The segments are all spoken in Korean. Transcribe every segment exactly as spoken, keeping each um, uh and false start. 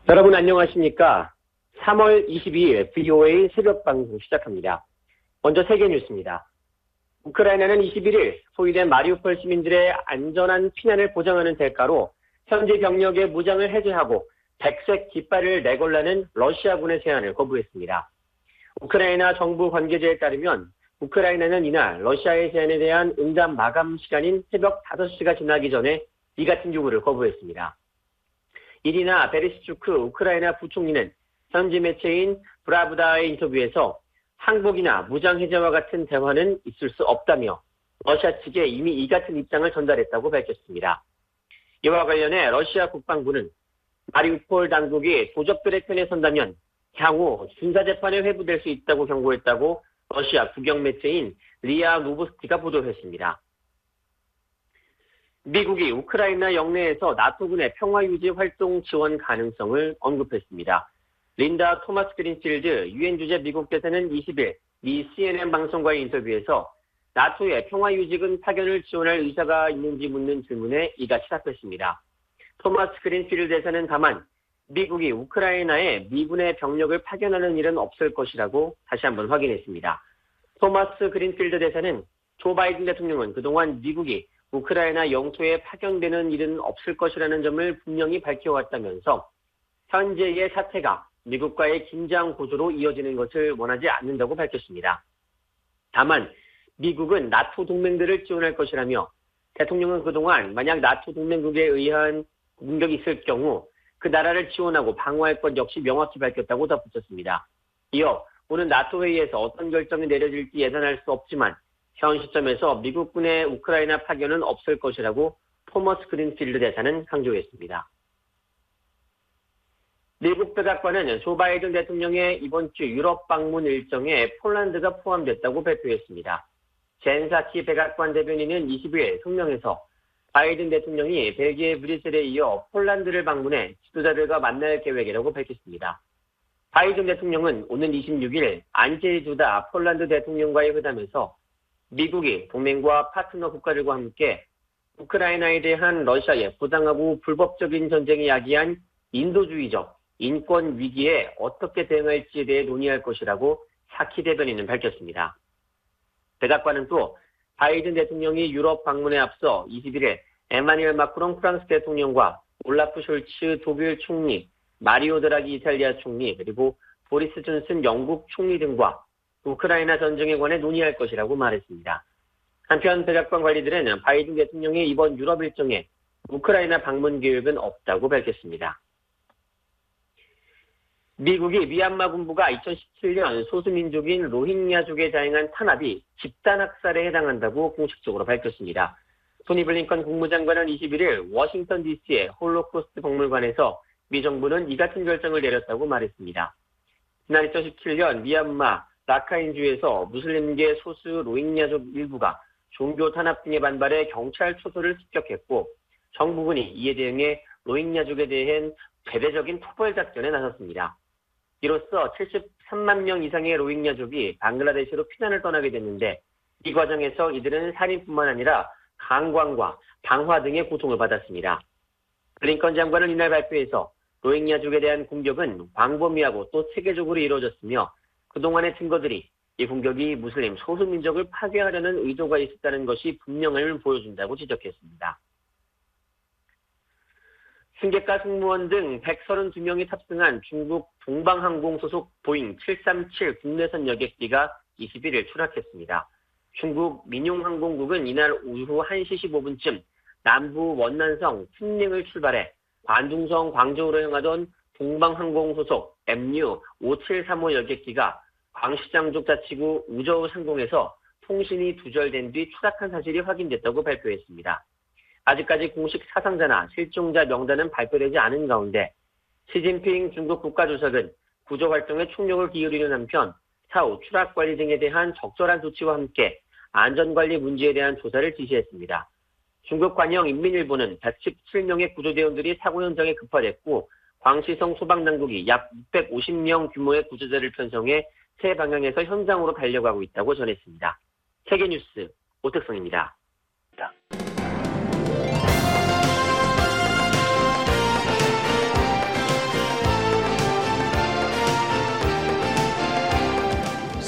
여러분 안녕하십니까? 삼월 이십이일 브이오에이 새벽 방송 시작합니다. 먼저 세계 뉴스입니다. 우크라이나는 이십일일 소유된 마리우폴 시민들의 안전한 피난을 보장하는 대가로 현지 병력의 무장을 해제하고 백색 깃발을 내걸라는 러시아군의 제안을 거부했습니다. 우크라이나 정부 관계자에 따르면 우크라이나는 이날 러시아의 제안에 대한 응답 마감 시간인 새벽 다섯 시가 지나기 전에 이 같은 요구를 거부했습니다. 이리나 베레시추크 우크라이나 부총리는 현지 매체인 브라브다의 인터뷰에서 항복이나 무장 해제와 같은 대화는 있을 수 없다며 러시아 측에 이미 이 같은 입장을 전달했다고 밝혔습니다. 이와 관련해 러시아 국방부는 마리우폴 당국이 도적들의 편에 선다면 향후 군사재판에 회부될 수 있다고 경고했다고 러시아 국영 매체인 리아 노보스티가 보도했습니다. 미국이 우크라이나 영내에서 나토군의 평화유지 활동 지원 가능성을 언급했습니다. 린다 토마스 그린필드 유엔 주재 미국 대사는 이십일 미 씨엔엔 방송과의 인터뷰에서 나토의 평화유지군 파견을 지원할 의사가 있는지 묻는 질문에 이같이 답했습니다. 토마스 그린필드 대사는 다만 미국이 우크라이나에 미군의 병력을 파견하는 일은 없을 것이라고 다시 한번 확인했습니다. 토마스 그린필드 대사는 조 바이든 대통령은 그동안 미국이 우크라이나 영토에 파견되는 일은 없을 것이라는 점을 분명히 밝혀왔다면서 현재의 사태가 미국과의 긴장 고조로 이어지는 것을 원하지 않는다고 밝혔습니다. 다만 미국은 나토 동맹들을 지원할 것이라며 대통령은 그동안 만약 나토 동맹국에 의한 공격이 있을 경우 그 나라를 지원하고 방어할 것 역시 명확히 밝혔다고 덧붙였습니다. 이어 오는 나토 회의에서 어떤 결정이 내려질지 예단할 수 없지만 현 시점에서 미국군의 우크라이나 파견은 없을 것이라고 토머스 그린필드 대사는 강조했습니다. 미국 백악관은 조 바이든 대통령의 이번 주 유럽 방문 일정에 폴란드가 포함됐다고 발표했습니다. 젠 사키 백악관 대변인은 이십일 성명에서 바이든 대통령이 벨기에 브뤼셀에 이어 폴란드를 방문해 지도자들과 만날 계획이라고 밝혔습니다. 바이든 대통령은 오는 이십육일 안제이 두다 폴란드 대통령과의 회담에서 미국이 동맹과 파트너 국가들과 함께 우크라이나에 대한 러시아의 부당하고 불법적인 전쟁이 야기한 인도주의적 인권 위기에 어떻게 대응할지에 대해 논의할 것이라고 사키 대변인은 밝혔습니다. 백악관은 또 바이든 대통령이 유럽 방문에 앞서 이십일일 에마뉘엘 마크롱 프랑스 대통령과 올라프 숄츠 독일 총리, 마리오 드라기 이탈리아 총리, 그리고 보리스 존슨 영국 총리 등과 우크라이나 전쟁에 관해 논의할 것이라고 말했습니다. 한편 백악관 관리들은 바이든 대통령의 이번 유럽 일정에 우크라이나 방문 계획은 없다고 밝혔습니다. 미국이 미얀마 군부가 이천십칠년 소수민족인 로힝야족에 자행한 탄압이 집단학살에 해당한다고 공식적으로 밝혔습니다. 토니 블링컨 국무장관은 이십일일 워싱턴 디씨의 홀로코스트 박물관에서 미 정부는 이 같은 결정을 내렸다고 말했습니다. 지난 이천십칠년 미얀마 라카인주에서 무슬림계 소수 로힝야족 일부가 종교 탄압 등에 반발해 경찰 초소를 습격했고 정부군이 이에 대응해 로힝야족에 대한 대대적인 토벌 작전에 나섰습니다. 이로써 칠십삼만 명 이상의 로힝야족이 방글라데시로 피난을 떠나게 됐는데 이 과정에서 이들은 살인뿐만 아니라 강광과 방화 등의 고통을 받았습니다. 블링컨 장관은 이날 발표에서 로힝야족에 대한 공격은 광범위하고 또 체계적으로 이루어졌으며 그동안의 증거들이 이 공격이 무슬림 소수민족을 파괴하려는 의도가 있었다는 것이 분명함을 보여준다고 지적했습니다. 승객과 승무원 등 백삼십이 명이 탑승한 중국 동방항공 소속 보잉 칠삼칠 국내선 여객기가 이십일일 추락했습니다. 중국 민용항공국은 이날 오후 한 시 십오 분쯤 남부 원난성 춘寧을 출발해 관중성 광저우로 향하던 동방항공 소속 엠유 오칠삼오 여객기가 광시장족 자치구 우저우 상공에서 통신이 두절된 뒤 추락한 사실이 확인됐다고 발표했습니다. 아직까지 공식 사상자나 실종자 명단은 발표되지 않은 가운데 시진핑 중국 국가주석은 구조활동에 총력을 기울이는 한편 사후 추락 관리 등에 대한 적절한 조치와 함께 안전관리 문제에 대한 조사를 지시했습니다. 중국 관영 인민일보는 백십칠 명의 구조대원들이 사고 현장에 급파됐고 광시성 소방당국이 약 육백오십 명 규모의 구조자를 편성해 세 방향에서 현장으로 달려가고 있다고 전했습니다. 세계뉴스 오택성입니다.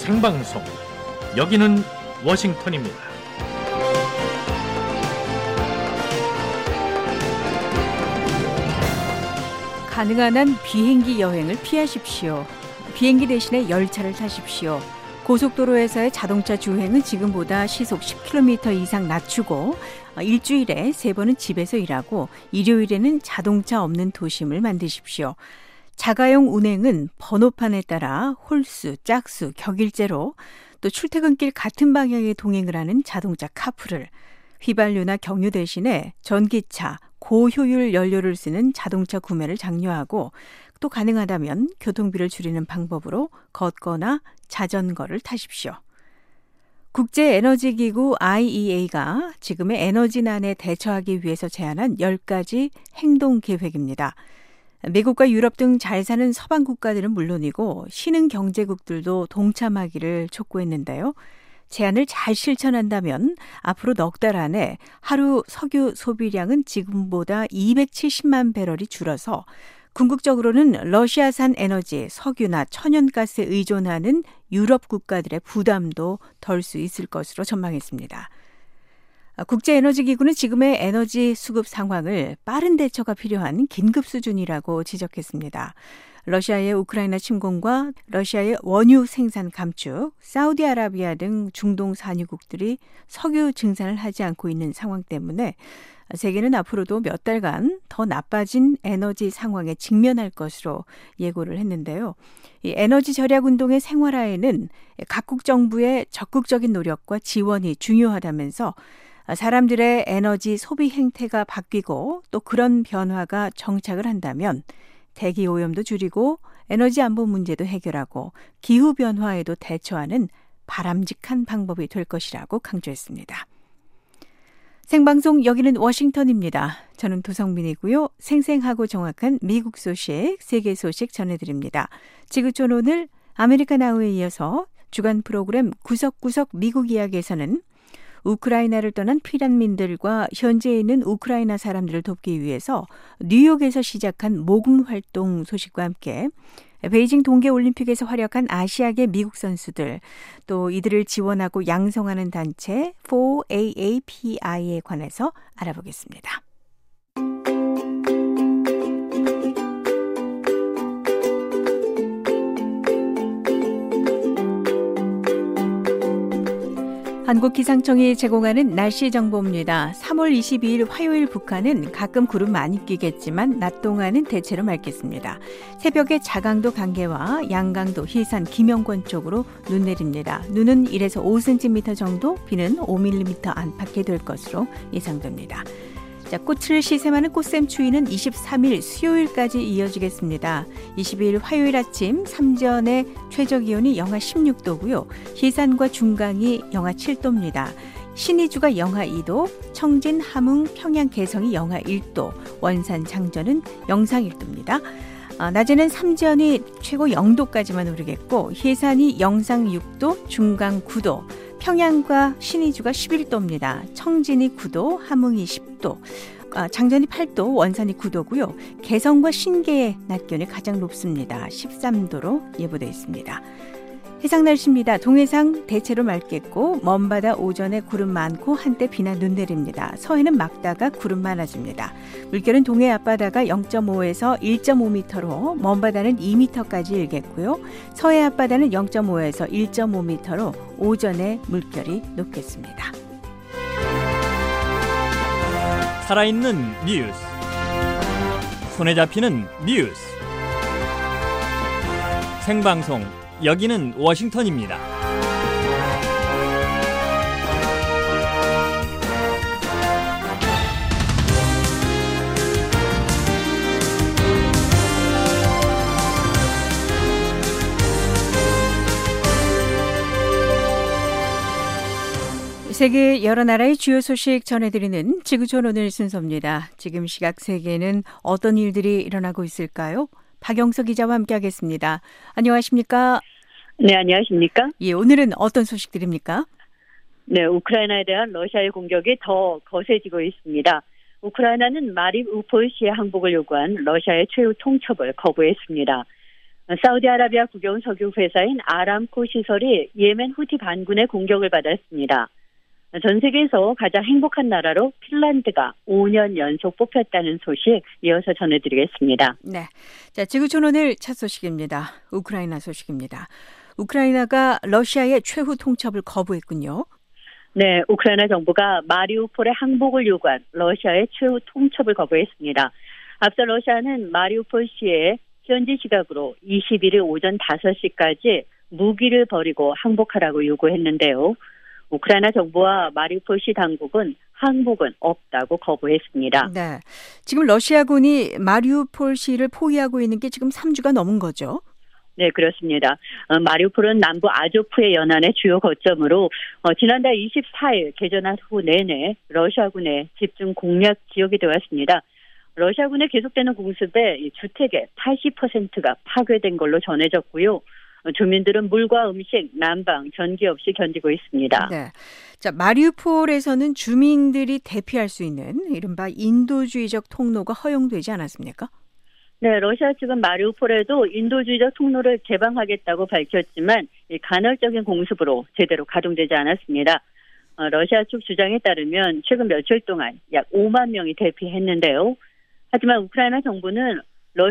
생방송. 여기는 워싱턴입니다. 가능한 한 비행기 여행을 피하십시오. 비행기 대신에 열차를 타십시오. 고속도로에서의 자동차 주행은 지금보다 시속 십 킬로미터 이상 낮추고 일주일에 세 번은 집에서 일하고 일요일에는 자동차 없는 도심을 만드십시오. 자가용 운행은 번호판에 따라 홀수, 짝수, 격일제로 또 출퇴근길 같은 방향에 동행을 하는 자동차 카풀을, 휘발유나 경유 대신에 전기차, 고효율 연료를 쓰는 자동차 구매를 장려하고 또 가능하다면 교통비를 줄이는 방법으로 걷거나 자전거를 타십시오. 국제에너지기구 아이이에이가 지금의 에너지난에 대처하기 위해서 제안한 열 가지 행동 계획입니다. 미국과 유럽 등 잘 사는 서방 국가들은 물론이고 신흥 경제국들도 동참하기를 촉구했는데요. 제안을 잘 실천한다면 앞으로 넉 달 안에 하루 석유 소비량은 지금보다 이백칠십만 배럴이 줄어서 궁극적으로는 러시아산 에너지, 석유나 천연가스에 의존하는 유럽 국가들의 부담도 덜 수 있을 것으로 전망했습니다. 국제에너지기구는 지금의 에너지 수급 상황을 빠른 대처가 필요한 긴급 수준이라고 지적했습니다. 러시아의 우크라이나 침공과 러시아의 원유 생산 감축, 사우디아라비아 등 중동 산유국들이 석유 증산을 하지 않고 있는 상황 때문에 세계는 앞으로도 몇 달간 더 나빠진 에너지 상황에 직면할 것으로 예고를 했는데요. 이 에너지 절약 운동의 생활화에는 각국 정부의 적극적인 노력과 지원이 중요하다면서 사람들의 에너지 소비 행태가 바뀌고 또 그런 변화가 정착을 한다면 대기 오염도 줄이고 에너지 안보 문제도 해결하고 기후 변화에도 대처하는 바람직한 방법이 될 것이라고 강조했습니다. 생방송 여기는 워싱턴입니다. 저는 도성민이고요. 생생하고 정확한 미국 소식, 세계 소식 전해드립니다. 지구촌 오늘 아메리카 나우에 이어서 주간 프로그램 구석구석 미국 이야기에서는 우크라이나를 떠난 피난민들과 현지에 있는 우크라이나 사람들을 돕기 위해서 뉴욕에서 시작한 모금 활동 소식과 함께 베이징 동계올림픽에서 활약한 아시아계 미국 선수들, 또 이들을 지원하고 양성하는 단체 포 에이에이피아이에 관해서 알아보겠습니다. 한국기상청이 제공하는 날씨 정보입니다. 삼월 이십이일 화요일 북한은 가끔 구름 많이 끼겠지만 낮 동안은 대체로 맑겠습니다. 새벽에 자강도 강계와 양강도, 희산, 김영권 쪽으로 눈 내립니다. 눈은 일에서 오 센티미터 정도, 비는 오 밀리미터 안팎이 될 것으로 예상됩니다. 자, 꽃을 시샘하는 꽃샘추위는 이십삼일 수요일까지 이어지겠습니다. 이십이일 화요일 아침 삼전의 최저기온이 영하 십육도고요. 희산과 중강이 영하 칠도입니다. 신의주가 영하 이도, 청진, 함흥, 평양, 개성이 영하 일도, 원산, 장전은 영상 일도입니다. 아, 낮에는 삼전이 최고 영도까지만 오르겠고 희산이 영상 육도, 중강 구도, 평양과 신의주가 십일도입니다. 청진이 구도, 함흥이 십도, 아, 장전이 팔도, 원산이 구도고요. 개성과 신계의 낮 기온이 가장 높습니다. 십삼도로 예보되어 있습니다. 해상 날씨입니다. 동해상 대체로 맑겠고 먼바다 오전에 구름 많고 한때 비나 눈 내립니다. 서해는 맑다가 구름 많아집니다. 물결은 동해 앞바다가 영점오에서 일점오 미터로 먼바다는 이 미터까지 일겠고요. 서해 앞바다는 영점오에서 일점오 미터로 오전에 물결이 높겠습니다. 살아있는 뉴스, 손에 잡히는 뉴스, 생방송 여기는 워싱턴입니다. 세계 여러 나라의 주요 소식 전해드리는 지구촌 오늘 순서입니다. 지금 시각 세계는 어떤 일들이 일어나고 있을까요? 박영석 기자와 함께하겠습니다. 안녕하십니까? 네, 안녕하십니까? 예, 오늘은 어떤 소식들입니까? 네, 우크라이나에 대한 러시아의 공격이 더 거세지고 있습니다. 우크라이나는 마리우폴 시의 항복을 요구한 러시아의 최후 통첩을 거부했습니다. 사우디아라비아 국영 석유 회사인 아람코 시설이 예멘 후티 반군의 공격을 받았습니다. 전 세계에서 가장 행복한 나라로 핀란드가 오 년 연속 뽑혔다는 소식 이어서 전해드리겠습니다. 네, 자 지구촌 오늘 첫 소식입니다. 우크라이나 소식입니다. 우크라이나가 러시아의 최후 통첩을 거부했군요. 네, 우크라이나 정부가 마리우폴의 항복을 요구한 러시아의 최후 통첩을 거부했습니다. 앞서 러시아는 마리우폴시에 현지 시각으로 이십일 일 오전 다섯 시까지 무기를 버리고 항복하라고 요구했는데요. 우크라이나 정부와 마리우폴시 당국은 항복은 없다고 거부했습니다. 네, 지금 러시아군이 마리우폴시를 포위하고 있는 게 지금 삼 주가 넘은 거죠? 네, 그렇습니다. 어, 마리우폴은 남부 아조프의 연안의 주요 거점으로 어, 지난달 이십사 일 개전한 후 내내 러시아군의 집중 공략 지역이 되었습니다. 러시아군의 계속되는 공습에 주택의 팔십 퍼센트가 파괴된 걸로 전해졌고요. 주민들은 물과 음식, 난방, 전기 없이 견디고 있습니다. 네. 자, 마리우폴에서는 주민들이 대피할 수 있는 이른바 인도주의적 통로가 허용되지 않았습니까? 네, 러시아 측은 마리우폴에도 인도주의적 통로를 개방하겠다고 밝혔지만 간헐적인 공습으로 제대로 가동되지 않았습니다. 어, 러시아 측 주장에 따르면 최근 며칠 동안 약 오만 명이 대피했는데요. 하지만 우크라이나 정부는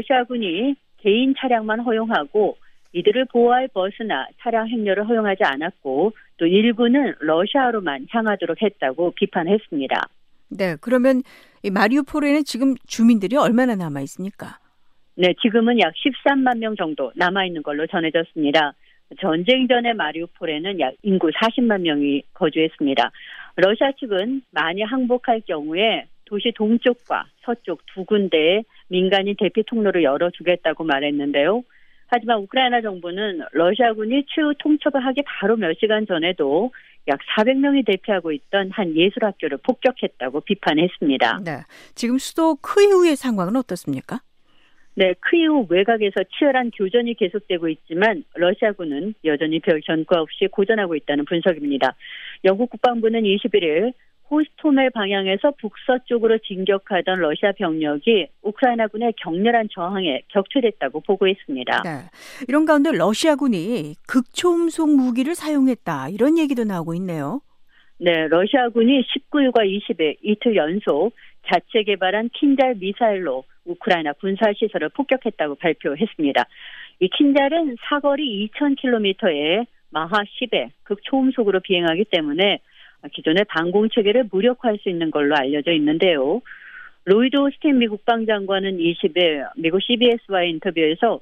러시아군이 개인 차량만 허용하고 이들을 보호할 버스나 차량 행렬을 허용하지 않았고 또 일부는 러시아로만 향하도록 했다고 비판했습니다. 네, 그러면 이 마리우폴에는 지금 주민들이 얼마나 남아 있습니까? 네, 지금은 약 십삼만 명 정도 남아있는 걸로 전해졌습니다. 전쟁 전의 마리우폴에는 약 인구 사십만 명이 거주했습니다. 러시아 측은 만약 항복할 경우에 도시 동쪽과 서쪽 두 군데에 민간인 대피 통로를 열어주겠다고 말했는데요. 하지만 우크라이나 정부는 러시아군이 최후 통첩을 하기 바로 몇 시간 전에도 약 사백 명이 대피하고 있던 한 예술학교를 폭격했다고 비판했습니다. 네, 지금 수도 크이우의 상황은 어떻습니까? 네, 크이우 외곽에서 치열한 교전이 계속되고 있지만 러시아군은 여전히 별 전과 없이 고전하고 있다는 분석입니다. 영국 국방부는 이십일 일 호스토멜 방향에서 북서쪽으로 진격하던 러시아 병력이 우크라이나군의 격렬한 저항에 격퇴됐다고 보고했습니다. 네, 이런 가운데 러시아군이 극초음속 무기를 사용했다 이런 얘기도 나오고 있네요. 네, 러시아군이 십구 일과 이십 일 이틀 연속 자체 개발한 킨잘 미사일로 우크라이나 군사시설을 폭격했다고 발표했습니다. 이 킨잘은 사거리 이천 킬로미터에 마하 십에 극초음속으로 비행하기 때문에 기존의 방공체계를 무력화할 수 있는 걸로 알려져 있는데요. 로이드 오스틴 미국 국방장관은 이십 일 미국 씨비에스와의 인터뷰에서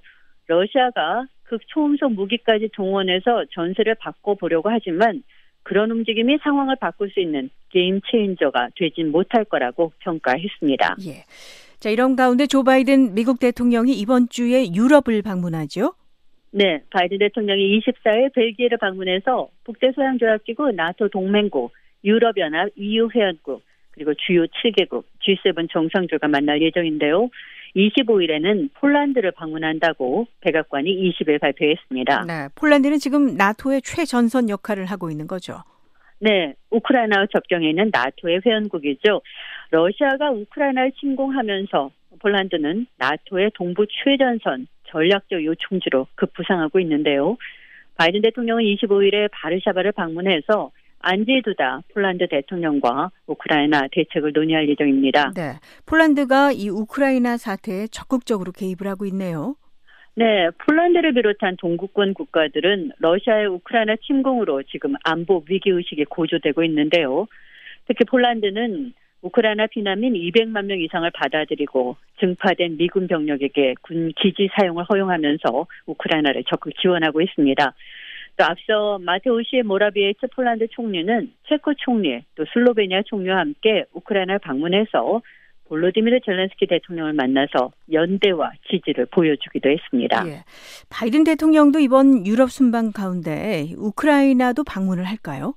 러시아가 극초음속 무기까지 동원해서 전세를 바꿔보려고 하지만 그런 움직임이 상황을 바꿀 수 있는 게임 체인저가 되진 못할 거라고 평가했습니다. 예. 자, 이런 가운데 조 바이든 미국 대통령이 이번 주에 유럽을 방문하죠? 네, 바이든 대통령이 이십사 일 벨기에를 방문해서 북대서양조약기구 나토 동맹국, 유럽연합 이유 회원국, 그리고 주요 칠 개국 지 세븐 정상들과 만날 예정인데요. 이십오 일에는 폴란드를 방문한다고 백악관이 이십 일 발표했습니다. 네, 폴란드는 지금 나토의 최전선 역할을 하고 있는 거죠? 네, 우크라이나와 접경에 있는 나토의 회원국이죠. 러시아가 우크라이나를 침공하면서 폴란드는 나토의 동부 최전선 전략적 요충지로 급부상하고 있는데요. 바이든 대통령은 이십오 일에 바르샤바를 방문해서 안제이 두다 폴란드 대통령과 우크라이나 대책을 논의할 예정입니다. 네, 폴란드가 이 우크라이나 사태에 적극적으로 개입을 하고 있네요. 네, 폴란드를 비롯한 동구권 국가들은 러시아의 우크라이나 침공으로 지금 안보 위기의식이 고조되고 있는데요. 특히 폴란드는 우크라이나 피난민 이백만 명 이상을 받아들이고 증파된 미군 병력에게 군 기지 사용을 허용하면서 우크라이나를 적극 지원하고 있습니다. 또 앞서 마테우시 모라비에츠 폴란드 총리는 체코 총리 또 슬로베니아 총리와 함께 우크라이나를 방문해서 볼로디미르 젤렌스키 대통령을 만나서 연대와 지지를 보여주기도 했습니다. 예. 바이든 대통령도 이번 유럽 순방 가운데 우크라이나도 방문을 할까요?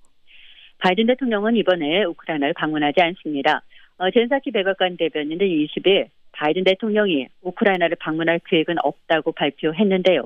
바이든 대통령은 이번에 우크라이나를 방문하지 않습니다. 어, 젠사키 백악관 대변인은 이십 일 바이든 대통령이 우크라이나를 방문할 계획은 없다고 발표했는데요.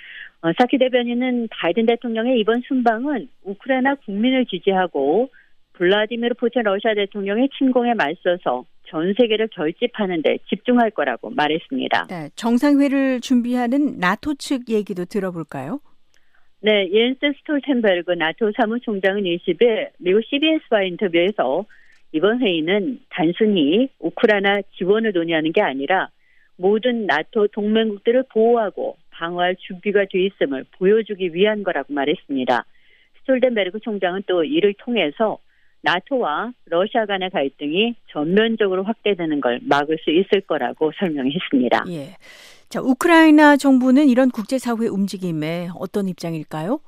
어, 사키 대변인은 바이든 대통령의 이번 순방은 우크라이나 국민을 지지하고 블라디미르 푸틴 러시아 대통령의 침공에 맞서서 전 세계를 결집하는 데 집중할 거라고 말했습니다. 네, 정상회를 준비하는 나토 측 얘기도 들어볼까요? 네, 옌스 스톨텐베르그 나토 사무총장은 이십 일 미국 씨비에스와 인터뷰에서 이번 회의는 단순히 우크라이나 지원을 논의하는 게 아니라 모든 나토 동맹국들을 보호하고 방어할 준비가 돼 있음을 보여주기 위한 거라고 말했습니다. 스톨텐베르그 총장은 또 이를 통해서 나토와 러시아 간의 갈등이 전면적으로 확대되는 걸 막을 수 있을 거라고 설명했습니다. 예. 자, 우크라이나 정부는 이런 국제사회 움직임에 어떤 입장일까요?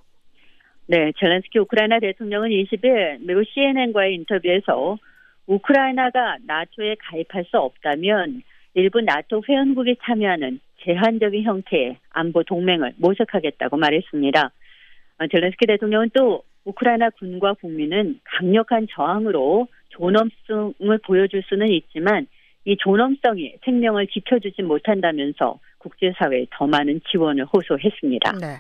네, 젤렌스키 우크라이나 대통령은 이십 일 미국 씨엔엔과의 인터뷰에서 우크라이나가 나토에 가입할 수 없다면 일부 나토 회원국이 참여하는 제한적인 형태의 안보 동맹을 모색하겠다고 말했습니다. 젤렌스키 대통령은 또 우크라이나 군과 국민은 강력한 저항으로 존엄성을 보여줄 수는 있지만 이 존엄성이 생명을 지켜주지 못한다면서 국제사회에 더 많은 지원을 호소했습니다. 네,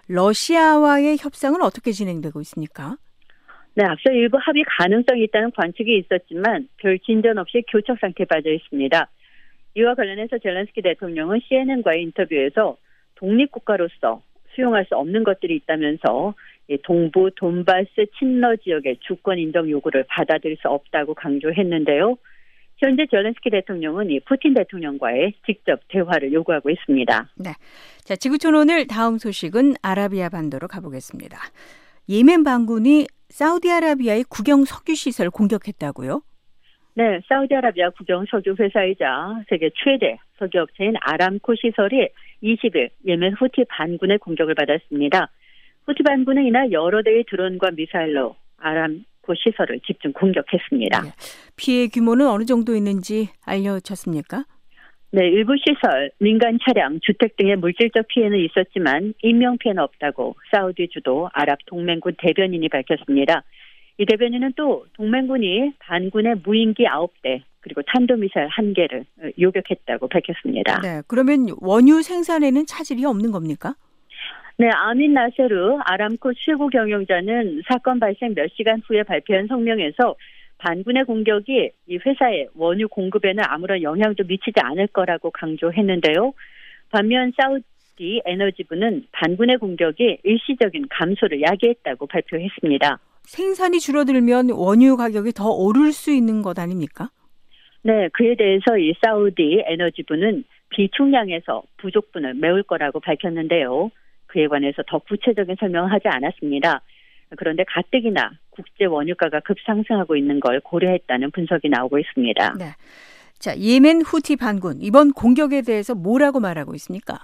러시아와의 협상은 어떻게 진행되고 있습니까? 네, 앞서 일부 합의 가능성이 있다는 관측이 있었지만 별 진전 없이 교착 상태에 빠져 있습니다. 이와 관련해서 젤렌스키 대통령은 씨엔엔과의 인터뷰에서 독립국가로서 수용할 수 없는 것들이 있다면서 동부 돈바스 친러 지역의 주권 인정 요구를 받아들일 수 없다고 강조했는데요. 현재 젤렌스키 대통령은 이 푸틴 대통령과의 직접 대화를 요구하고 있습니다. 네, 자, 지구촌 오늘 다음 소식은 아라비아 반도로 가보겠습니다. 예멘 반군이 사우디아라비아의 국영 석유 시설 공격했다고요? 네, 사우디아라비아 국영 석유 회사이자 세계 최대 석유 업체인 아람코 시설이 이십 일 예멘 후티 반군의 공격을 받았습니다. 후티 반군은 이날 여러 대의 드론과 미사일로 아람코 시설을 집중 공격했습니다. 네. 피해 규모는 어느 정도 있는지 알려졌습니까? 네, 일부 시설, 민간 차량, 주택 등의 물질적 피해는 있었지만 인명 피해는 없다고 사우디 주도 아랍 동맹군 대변인이 밝혔습니다. 이 대변인은 또 동맹군이 반군의 무인기 아홉 대 그리고 탄도미사일 한 개를 요격했다고 밝혔습니다. 네, 그러면 원유 생산에는 차질이 없는 겁니까? 네, 아민 나세르 아람코 최고 경영자는 사건 발생 몇 시간 후에 발표한 성명에서 반군의 공격이 이 회사의 원유 공급에는 아무런 영향도 미치지 않을 거라고 강조했는데요. 반면 사우디 에너지부는 반군의 공격이 일시적인 감소를 야기했다고 발표했습니다. 생산이 줄어들면 원유 가격이 더 오를 수 있는 것 아닙니까? 네, 그에 대해서 이 사우디 에너지부는 비축량에서 부족분을 메울 거라고 밝혔는데요. 그에 관해서 더 구체적인 설명을 하지 않았습니다. 그런데 가뜩이나 국제 원유가가 급상승하고 있는 걸 고려했다는 분석이 나오고 있습니다. 네. 자, 예멘 후티 반군 이번 공격에 대해서 뭐라고 말하고 있습니까?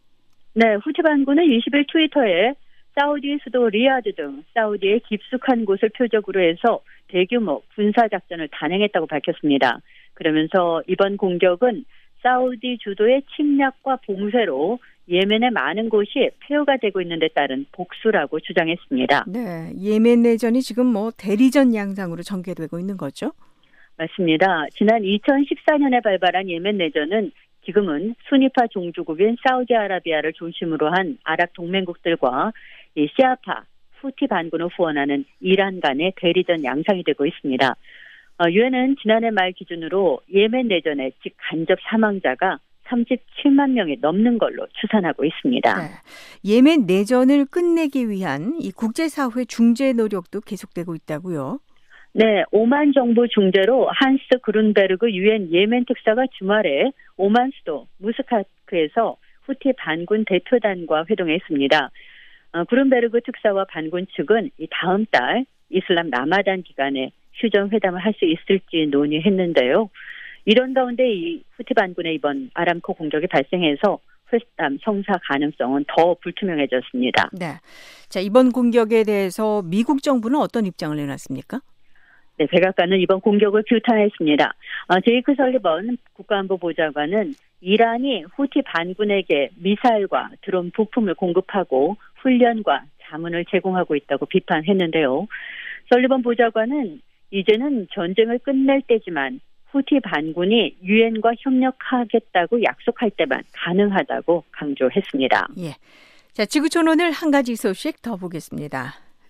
네, 후티 반군은 이십 일 트위터에 사우디 수도 리야드 등 사우디의 깊숙한 곳을 표적으로 해서 대규모 군사작전을 단행했다고 밝혔습니다. 그러면서 이번 공격은 사우디 주도의 침략과 봉쇄로 예멘의 많은 곳이 폐허가 되고 있는 데 따른 복수라고 주장했습니다. 네, 예멘 내전이 지금 뭐 대리전 양상으로 전개되고 있는 거죠? 맞습니다. 지난 이천십사 년에 발발한 예멘 내전은 지금은 수니파 종주국인 사우디아라비아를 중심으로 한 아랍 동맹국들과 이 시아파, 후티 반군을 후원하는 이란 간의 대리전 양상이 되고 있습니다. 유엔은 지난해 말 기준으로 예멘 내전의 직간접 사망자가 삼십칠만 명이 넘는 걸로 추산하고 있습니다. 네. 예멘 내전을 끝내기 위한 이 국제사회 중재 노력도 계속되고 있다고요? 네, 오만 정부 중재로 한스 그룬베르그 유엔 예멘 특사가 주말에 오만 수도 무스카트에서 후티 반군 대표단과 회동했습니다. 어, 그룬베르그 특사와 반군 측은 이 다음 달 이슬람 라마단 기간에 휴전 회담을 할 수 있을지 논의했는데요. 이런 가운데 이 후티 반군의 이번 아람코 공격이 발생해서 회담 성사 가능성은 더 불투명해졌습니다. 네, 자, 이번 공격에 대해서 미국 정부는 어떤 입장을 내놨습니까? 네, 백악관은 이번 공격을 규탄했습니다. 어, 제이크 설리번 국가안보보좌관은 이란이 후티 반군에게 미사일과 드론 부품을 공급하고 훈련과 자문을 제공하고 있다고 비판했는데요. 설리번 보좌관은 이제는 전쟁을 끝낼 때지만 후티 반군이 유엔과 협력하겠다고 약속할 때만 가능하다고 강조했습니다. 예. 자, 지구촌 오늘 한 가지 소식 더 보겠습니다.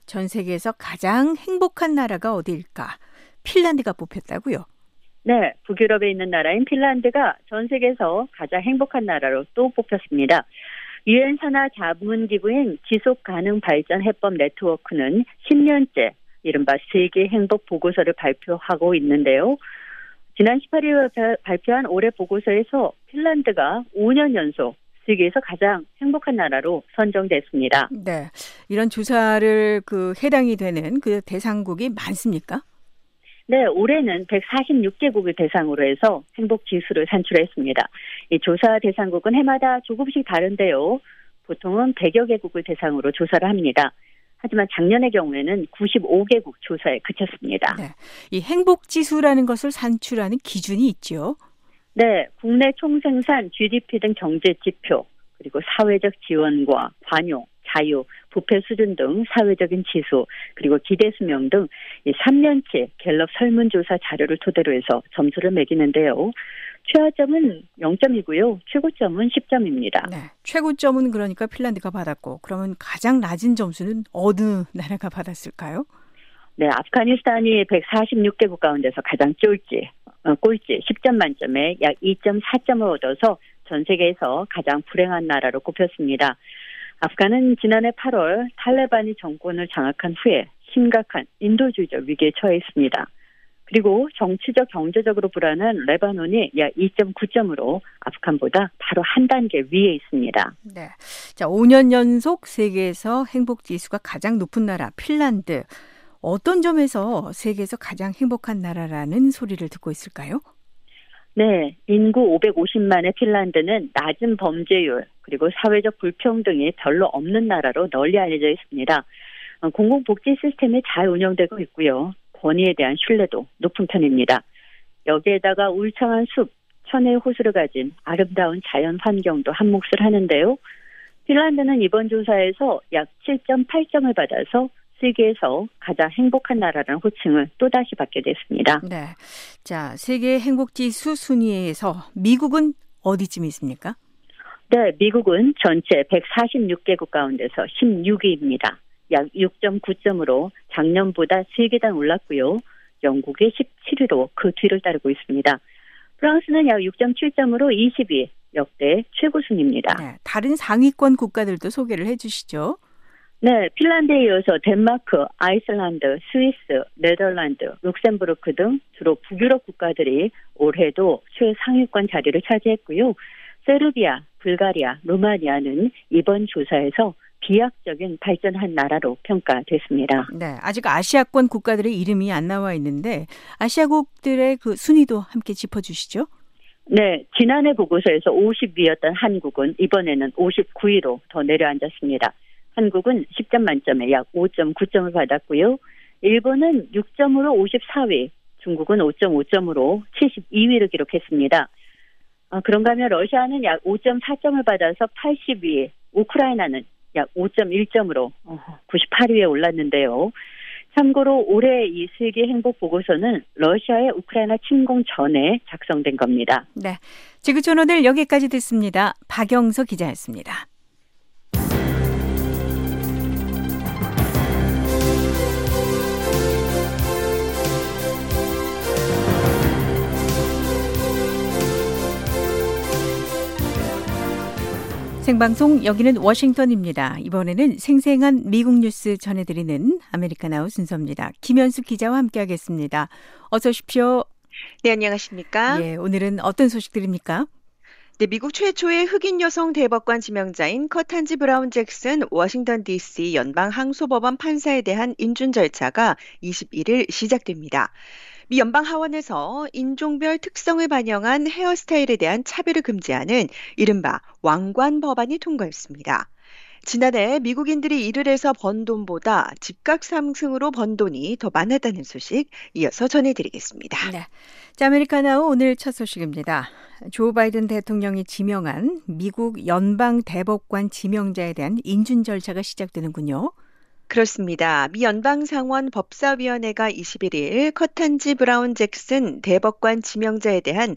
전 세계에서 가장 행복한 나라가 어디일까? 핀란드가 뽑혔다고요? 네, 북유럽에 있는 나라인 핀란드가 전 세계에서 가장 행복한 나라로 또 뽑혔습니다. 유엔 산하 자문기구인 지속가능발전해법 네트워크는 십 년째 이른바 세계 행복 보고서를 발표하고 있는데요. 지난 십팔 일 발표한 올해 보고서에서 핀란드가 오 년 연속 세계에서 가장 행복한 나라로 선정됐습니다. 네, 이런 조사를 그 해당이 되는 그 대상국이 많습니까? 네, 올해는 백사십육 개국을 대상으로 해서 행복 지수를 산출했습니다. 이 조사 대상국은 해마다 조금씩 다른데요. 보통은 백여 개국을 대상으로 조사를 합니다. 하지만 작년의 경우에는 구십오 개국 조사에 그쳤습니다. 네, 이 행복 지수라는 것을 산출하는 기준이 있죠. 네, 국내 총생산, 지디피 등 경제 지표, 그리고 사회적 지원과 관용, 자유, 부패 수준 등 사회적인 지수, 그리고 기대 수명 등 삼 년치 갤럽 설문조사 자료를 토대로 해서 점수를 매기는데요. 최하점은 영 점이고요. 최고점은 십 점입니다. 네, 최고점은 그러니까 핀란드가 받았고, 그러면 가장 낮은 점수는 어느 나라가 받았을까요? 네, 아프가니스탄이 백사십육 개국 가운데서 가장 쫄지, 어, 꼴찌 십 점 만점에 약 이 점 사 점을 얻어서 전 세계에서 가장 불행한 나라로 꼽혔습니다. 아프간은 지난해 팔월 탈레반이 정권을 장악한 후에 심각한 인도주의적 위기에 처해 있습니다. 그리고 정치적, 경제적으로 불안한 레바논이 약 이 점 구 점으로 아프간보다 바로 한 단계 위에 있습니다. 네, 자, 오 년 연속 세계에서 행복 지수가 가장 높은 나라 핀란드. 어떤 점에서 세계에서 가장 행복한 나라라는 소리를 듣고 있을까요? 네, 인구 오백오십만의 핀란드는 낮은 범죄율 그리고 사회적 불평등이 별로 없는 나라로 널리 알려져 있습니다. 공공복지 시스템이 잘 운영되고 있고요. 권위에 대한 신뢰도 높은 편입니다. 여기에다가 울창한 숲, 천혜의 호수를 가진 아름다운 자연 환경도 한몫을 하는데요. 핀란드는 이번 조사에서 약 칠 점 팔 점을 받아서 세계에서 가장 행복한 나라라는 호칭을 또다시 받게 됐습니다. 네, 자, 세계 행복지수 순위에서 미국은 어디쯤 있습니까? 네, 미국은 전체 백사십육 개국 가운데서 십육 위입니다. 약 육 점 구 점으로 작년보다 세 계단 올랐고요. 영국이 십칠 위로 그 뒤를 따르고 있습니다. 프랑스는 약 육 점 칠 점으로 이십 위, 역대 최고 순입니다. 네, 다른 상위권 국가들도 소개를 해 주시죠. 네, 핀란드에 이어서 덴마크, 아이슬란드, 스위스, 네덜란드, 룩셈부르크 등 주로 북유럽 국가들이 올해도 최상위권 자리를 차지했고요. 세르비아, 불가리아, 루마니아는 이번 조사에서 비약적인 발전한 나라로 평가됐습니다. 네, 아직 아시아권 국가들의 이름이 안 나와 있는데 아시아국들의 그 순위도 함께 짚어주시죠. 네, 지난해 보고서에서 오십 위였던 한국은 이번에는 오십구 위로 더 내려앉았습니다. 한국은 십 점 만점에 약 오 점 구 점을 받았고요. 일본은 육 점으로 오십사 위, 중국은 오 점 오 점으로 칠십이 위를 기록했습니다. 아, 그런가 하면 러시아는 약 오 점 사 점을 받아서 팔십 위, 우크라이나는 약 오 점 일 점으로 구십팔 위에 올랐는데요. 참고로 올해 이 세계 행복 보고서는 러시아의 우크라이나 침공 전에 작성된 겁니다. 네, 지구촌 오늘 여기까지 듣습니다. 박영서 기자였습니다. 생방송 여기는 워싱턴입니다. 이번에는 생생한 미국 뉴스 전해드리는 아메리카나우 순서입니다. 김현숙 기자와 함께하겠습니다. 어서 오십시오. 네, 안녕하십니까? 예, 오늘은 어떤 소식들입니까? 네, 미국 최초의 흑인 여성 대법관 지명자인 커탄지 브라운 잭슨 워싱턴 디씨 연방항소법원 판사에 대한 인준 절차가 이십일 일 시작됩니다. 미 연방 하원에서 인종별 특성을 반영한 헤어스타일에 대한 차별을 금지하는 이른바 왕관 법안이 통과했습니다. 지난해 미국인들이 일을 해서 번 돈보다 집값 상승으로 번 돈이 더 많았다는 소식 이어서 전해드리겠습니다. 네, 자, 아메리카나우 오늘 첫 소식입니다. 조 바이든 대통령이 지명한 미국 연방 대법관 지명자에 대한 인준 절차가 시작되는군요. 그렇습니다. 미 연방상원 법사위원회가 이십일 일 커탄지 브라운 잭슨 대법관 지명자에 대한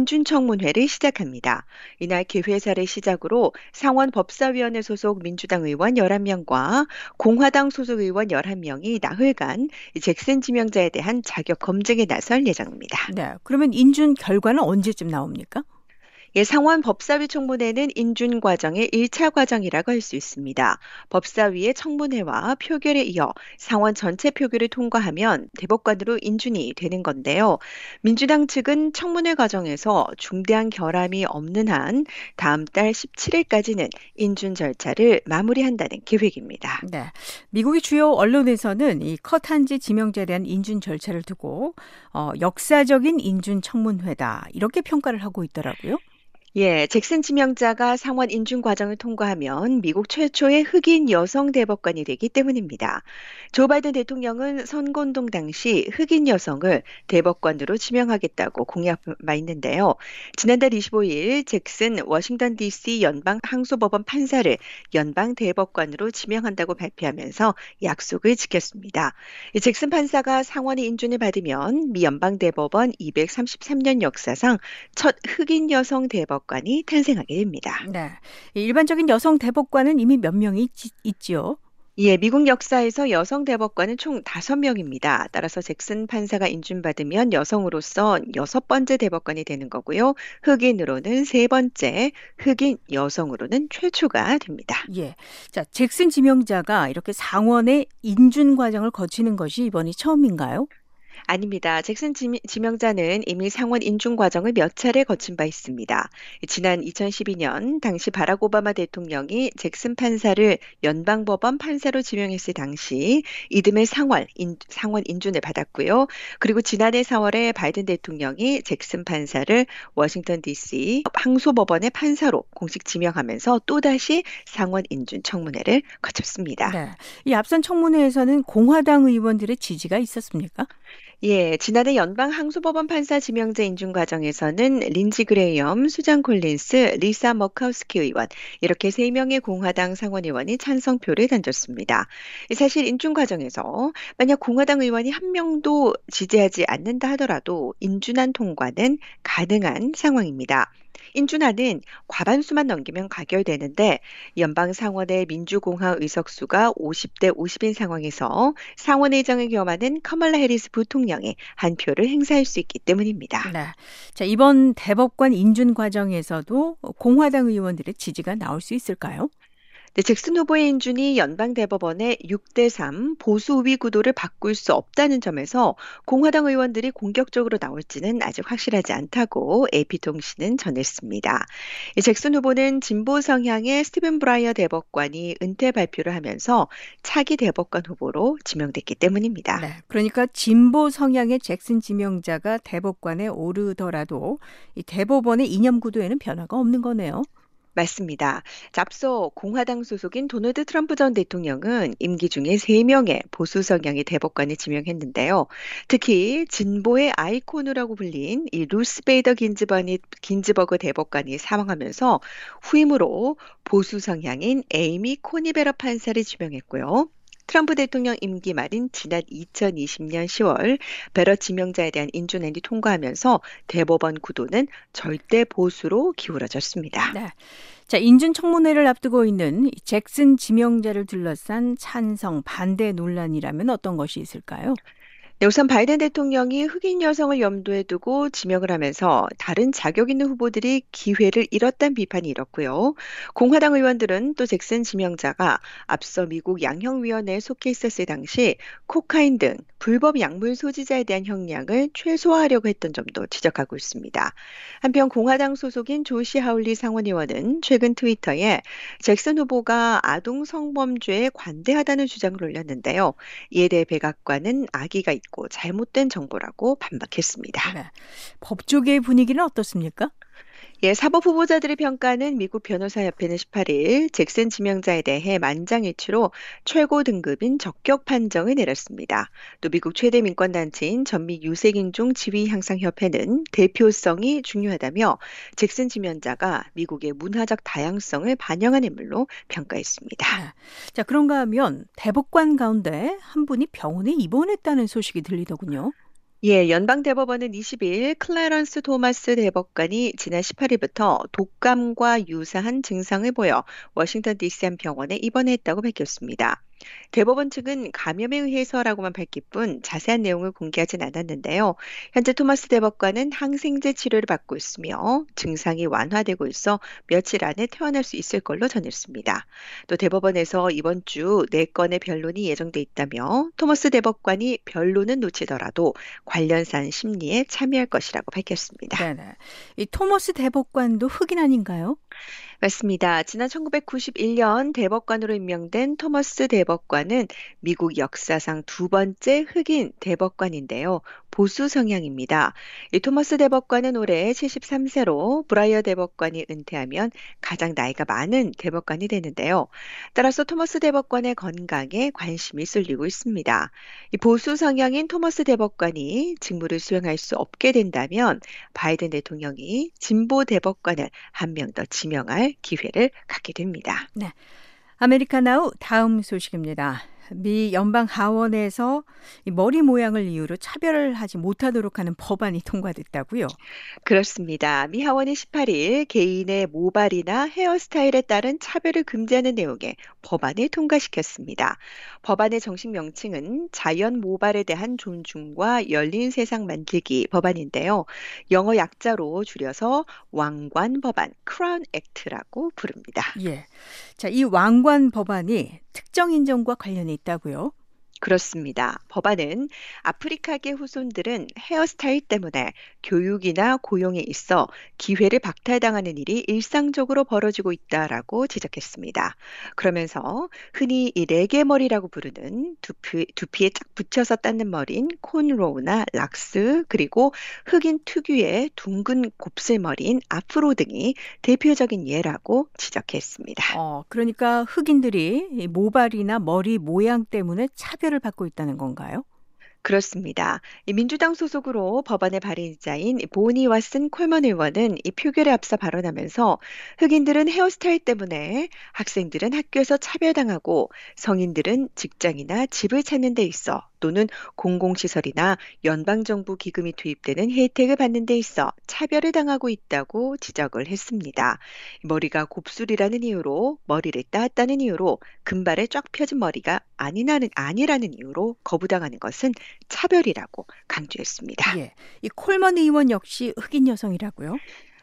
인준청문회를 시작합니다. 이날 개회사를 시작으로 상원 법사위원회 소속 민주당 의원 열한 명과 공화당 소속 의원 열한 명이 나흘간 잭슨 지명자에 대한 자격 검증에 나설 예정입니다. 네, 그러면 인준 결과는 언제쯤 나옵니까? 예, 상원 법사위 청문회는 인준 과정의 일 차 과정이라고 할 수 있습니다. 법사위의 청문회와 표결에 이어 상원 전체 표결을 통과하면 대법관으로 인준이 되는 건데요. 민주당 측은 청문회 과정에서 중대한 결함이 없는 한 다음 달 십칠 일까지는 인준 절차를 마무리한다는 계획입니다. 네, 미국의 주요 언론에서는 이 컷한지 지명자에 대한 인준 절차를 두고 어, 역사적인 인준 청문회다 이렇게 평가를 하고 있더라고요. 예, 잭슨 지명자가 상원 인준 과정을 통과하면 미국 최초의 흑인 여성 대법관이 되기 때문입니다. 조 바이든 대통령은 선거운동 당시 흑인 여성을 대법관으로 지명하겠다고 공약한 바 있는데요. 지난달 이십오 일 잭슨 워싱턴 디씨 연방 항소법원 판사를 연방 대법관으로 지명한다고 발표하면서 약속을 지켰습니다. 잭슨 판사가 상원의 인준을 받으면 미 연방 대법원 이백삼십삼 년 역사상 첫 흑인 여성 대법관 관이 탄생하게 됩니다. 네, 일반적인 여성 대법관은 이미 몇 명이 있, 있지요? 예, 미국 역사에서 여성 대법관은 총 다섯 명입니다. 따라서 잭슨 판사가 인준받으면 여성으로서 여섯 번째 대법관이 되는 거고요. 흑인으로는 세 번째, 흑인 여성으로는 최초가 됩니다. 예, 자 잭슨 지명자가 이렇게 상원의 인준 과정을 거치는 것이 이번이 처음인가요? 아닙니다. 잭슨 지명자는 이미 상원 인준 과정을 몇 차례 거친 바 있습니다. 지난 이천십이 년 당시 바락 오바마 대통령이 잭슨 판사를 연방법원 판사로 지명했을 당시 이듬해 상원, 인, 상원 인준을 받았고요. 그리고 지난해 사월에 바이든 대통령이 잭슨 판사를 워싱턴 디씨 항소법원의 판사로 공식 지명하면서 또다시 상원 인준 청문회를 거쳤습니다. 네, 이 앞선 청문회에서는 공화당 의원들의 지지가 있었습니까? 예, 지난해 연방 항소법원 판사 지명자 인준 과정에서는 린지 그레이엄, 수잔 콜린스, 리사 머카우스키 의원 이렇게 세 명의 공화당 상원 의원이 찬성표를 던졌습니다. 사실 인준 과정에서 만약 공화당 의원이 한 명도 지지하지 않는다 하더라도 인준안 통과는 가능한 상황입니다. 인준안은 과반수만 넘기면 가결되는데 연방 상원의 민주공화 의석수가 오십 대 오십인 상황에서 상원의장을 겸하는 카멀라 해리스 부통령이 한 표를 행사할 수 있기 때문입니다. 네. 자, 이번 대법관 인준 과정에서도 공화당 의원들의 지지가 나올 수 있을까요? 네, 잭슨 후보의 인준이 연방대법원의 육 대 삼 보수 우위 구도를 바꿀 수 없다는 점에서 공화당 의원들이 공격적으로 나올지는 아직 확실하지 않다고 에이피통신은 전했습니다. 잭슨 후보는 진보 성향의 스티븐 브라이어 대법관이 은퇴 발표를 하면서 차기 대법관 후보로 지명됐기 때문입니다. 네, 그러니까 진보 성향의 잭슨 지명자가 대법관에 오르더라도 이 대법원의 이념 구도에는 변화가 없는 거네요. 맞습니다. 앞서 공화당 소속인 도널드 트럼프 전 대통령은 임기 중에 세 명의 보수 성향의 대법관을 지명했는데요. 특히 진보의 아이콘이라고 불린 이 루스 베이더 긴즈버니, 긴즈버그 대법관이 사망하면서 후임으로 보수 성향인 에이미 코니 베러 판사를 지명했고요. 트럼프 대통령 임기 말인 지난 이천이십 년 시월 베러 지명자에 대한 인준안이 통과하면서 대법원 구도는 절대 보수로 기울어졌습니다. 네. 자, 인준 청문회를 앞두고 있는 잭슨 지명자를 둘러싼 찬성 반대 논란이라면 어떤 것이 있을까요? 네, 우선 바이든 대통령이 흑인 여성을 염두에 두고 지명을 하면서 다른 자격 있는 후보들이 기회를 잃었다는 비판이 일었고요. 공화당 의원들은 또 잭슨 지명자가 앞서 미국 양형위원회에 속해 있었을 당시 코카인 등 불법 약물 소지자에 대한 형량을 최소화하려고 했던 점도 지적하고 있습니다. 한편 공화당 소속인 조시 하울리 상원의원은 최근 트위터에 잭슨 후보가 아동 성범죄에 관대하다는 주장을 올렸는데요. 이에 대해 백악관은 악의가 있고 잘못된 정보라고 반박했습니다. 네. 법조계의 분위기는 어떻습니까? 예, 사법 후보자들의 평가는 미국 변호사협회는 십팔 일 잭슨 지명자에 대해 만장일치로 최고 등급인 적격 판정을 내렸습니다. 또 미국 최대 민권단체인 전미 유색인종 지위 향상 협회는 대표성이 중요하다며 잭슨 지명자가 미국의 문화적 다양성을 반영한 인물로 평가했습니다. 네. 자, 그런가 하면 대법관 가운데 한 분이 병원에 입원했다는 소식이 들리더군요. 예, 연방대법원은 이십 일 클래런스 토마스 대법관이 지난 십팔 일부터 독감과 유사한 증상을 보여 워싱턴 디씨 한 병원에 입원했다고 밝혔습니다. 대법원 측은 감염에 의해서라고만 밝힐 뿐 자세한 내용을 공개하진 않았는데요. 현재 토마스 대법관은 항생제 치료를 받고 있으며 증상이 완화되고 있어 며칠 안에 퇴원할 수 있을 걸로 전했습니다. 또 대법원에서 이번 주 네 건의 변론이 예정돼 있다며 토마스 대법관이 변론은 놓치더라도 관련 사안 심리에 참여할 것이라고 밝혔습니다. 네네. 이 토머스 대법관도 흑인 아닌가요? 맞습니다. 지난 천구백구십일 년 대법관으로 임명된 토머스 대법관은 미국 역사상 두 번째 흑인 대법관인데요. 보수 성향입니다. 이 토머스 대법관은 올해 칠십삼 세로 브라이어 대법관이 은퇴하면 가장 나이가 많은 대법관이 되는데요. 따라서 토머스 대법관의 건강에 관심이 쏠리고 있습니다. 이 보수 성향인 토머스 대법관이 직무를 수행할 수 없게 된다면 바이든 대통령이 진보 대법관을 한 명 더 지명할 기회를 갖게 됩니다. 네. 아메리카나우 다음 소식입니다. 미 연방 하원에서 이 머리 모양을 이유로 차별을 하지 못하도록 하는 법안이 통과됐다고요? 그렇습니다. 미 하원이 십팔 일 개인의 모발이나 헤어스타일에 따른 차별을 금지하는 내용의 법안을 통과시켰습니다. 법안의 정식 명칭은 자연 모발에 대한 존중과 열린 세상 만들기 법안인데요. 영어 약자로 줄여서 왕관 법안, 크라운 액트라고 부릅니다. 예. 자, 이 왕관 법안이 특정 인종과 관련이 있다고요? 그렇습니다. 법안은 아프리카계 후손들은 헤어스타일 때문에 교육이나 고용에 있어 기회를 박탈당하는 일이 일상적으로 벌어지고 있다라고 지적했습니다. 그러면서 흔히 이 레게머리라고 부르는 두피, 두피에 쫙 붙여서 닦는 머리인 콘로우나 락스, 그리고 흑인 특유의 둥근 곱슬머리인 아프로 등이 대표적인 예라고 지적했습니다. 어, 그러니까 흑인들이 이 모발이나 머리 모양 때문에 차별 을 받고 있다는 건가요? 그렇습니다. 이 민주당 소속으로 법안의 발의자인 보니 왓슨 콜먼 의원은 이 표결에 앞서 발언하면서 흑인들은 헤어스타일 때문에, 학생들은 학교에서 차별당하고, 성인들은 직장이나 집을 찾는 데 있어 또는 공공시설이나 연방정부 기금이 투입되는 혜택을 받는 데 있어 차별을 당하고 있다고 지적을 했습니다. 머리가 곱슬이라는 이유로, 머리를 따았다는 이유로, 금발에 쫙 펴진 머리가 아니라는, 아니라는 이유로 거부당하는 것은 차별이라고 강조했습니다. 예. 이 콜먼 의원 역시 흑인 여성이라고요?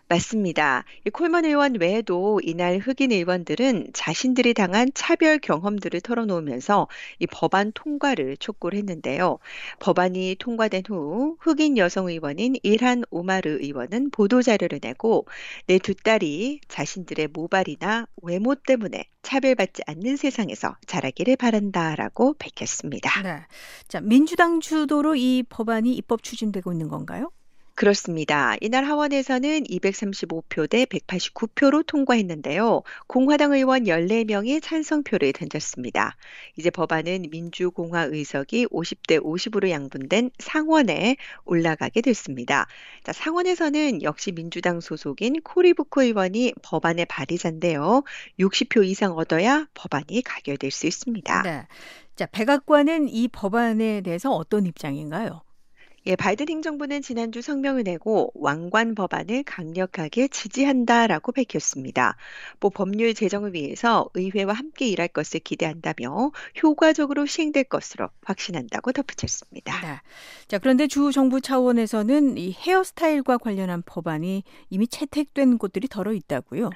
맞습니다. 이 콜먼 의원 외에도 이날 흑인 의원들은 자신들이 당한 차별 경험들을 털어놓으면서 이 법안 통과를 촉구를 했는데요. 법안이 통과된 후 흑인 여성 의원인 일한 오마르 의원은 보도자료를 내고 내 두 딸이 자신들의 모발이나 외모 때문에 차별받지 않는 세상에서 자라기를 바란다라고 밝혔습니다. 네. 자, 민주당 주도로 이 법안이 입법 추진되고 있는 건가요? 그렇습니다. 이날 하원에서는 이백삼십오 표 대 백팔십구 표로 통과했는데요. 공화당 의원 열네 명이 찬성표를 던졌습니다. 이제 법안은 민주공화 의석이 오십 대 오십으로 양분된 상원에 올라가게 됐습니다. 자, 상원에서는 역시 민주당 소속인 코리 부커 의원이 법안의 발의자인데요. 육십 표 이상 얻어야 법안이 가결될 수 있습니다. 네. 자, 백악관은 이 법안에 대해서 어떤 입장인가요? 예, 바이든 행정부는 지난주 성명을 내고 왕관 법안을 강력하게 지지한다라고 밝혔습니다. 뭐 법률 제정을 위해서 의회와 함께 일할 것을 기대한다며 효과적으로 시행될 것으로 확신한다고 덧붙였습니다. 네. 자, 그런데 주 정부 차원에서는 이 헤어스타일과 관련한 법안이 이미 채택된 곳들이 덜어 있다고요?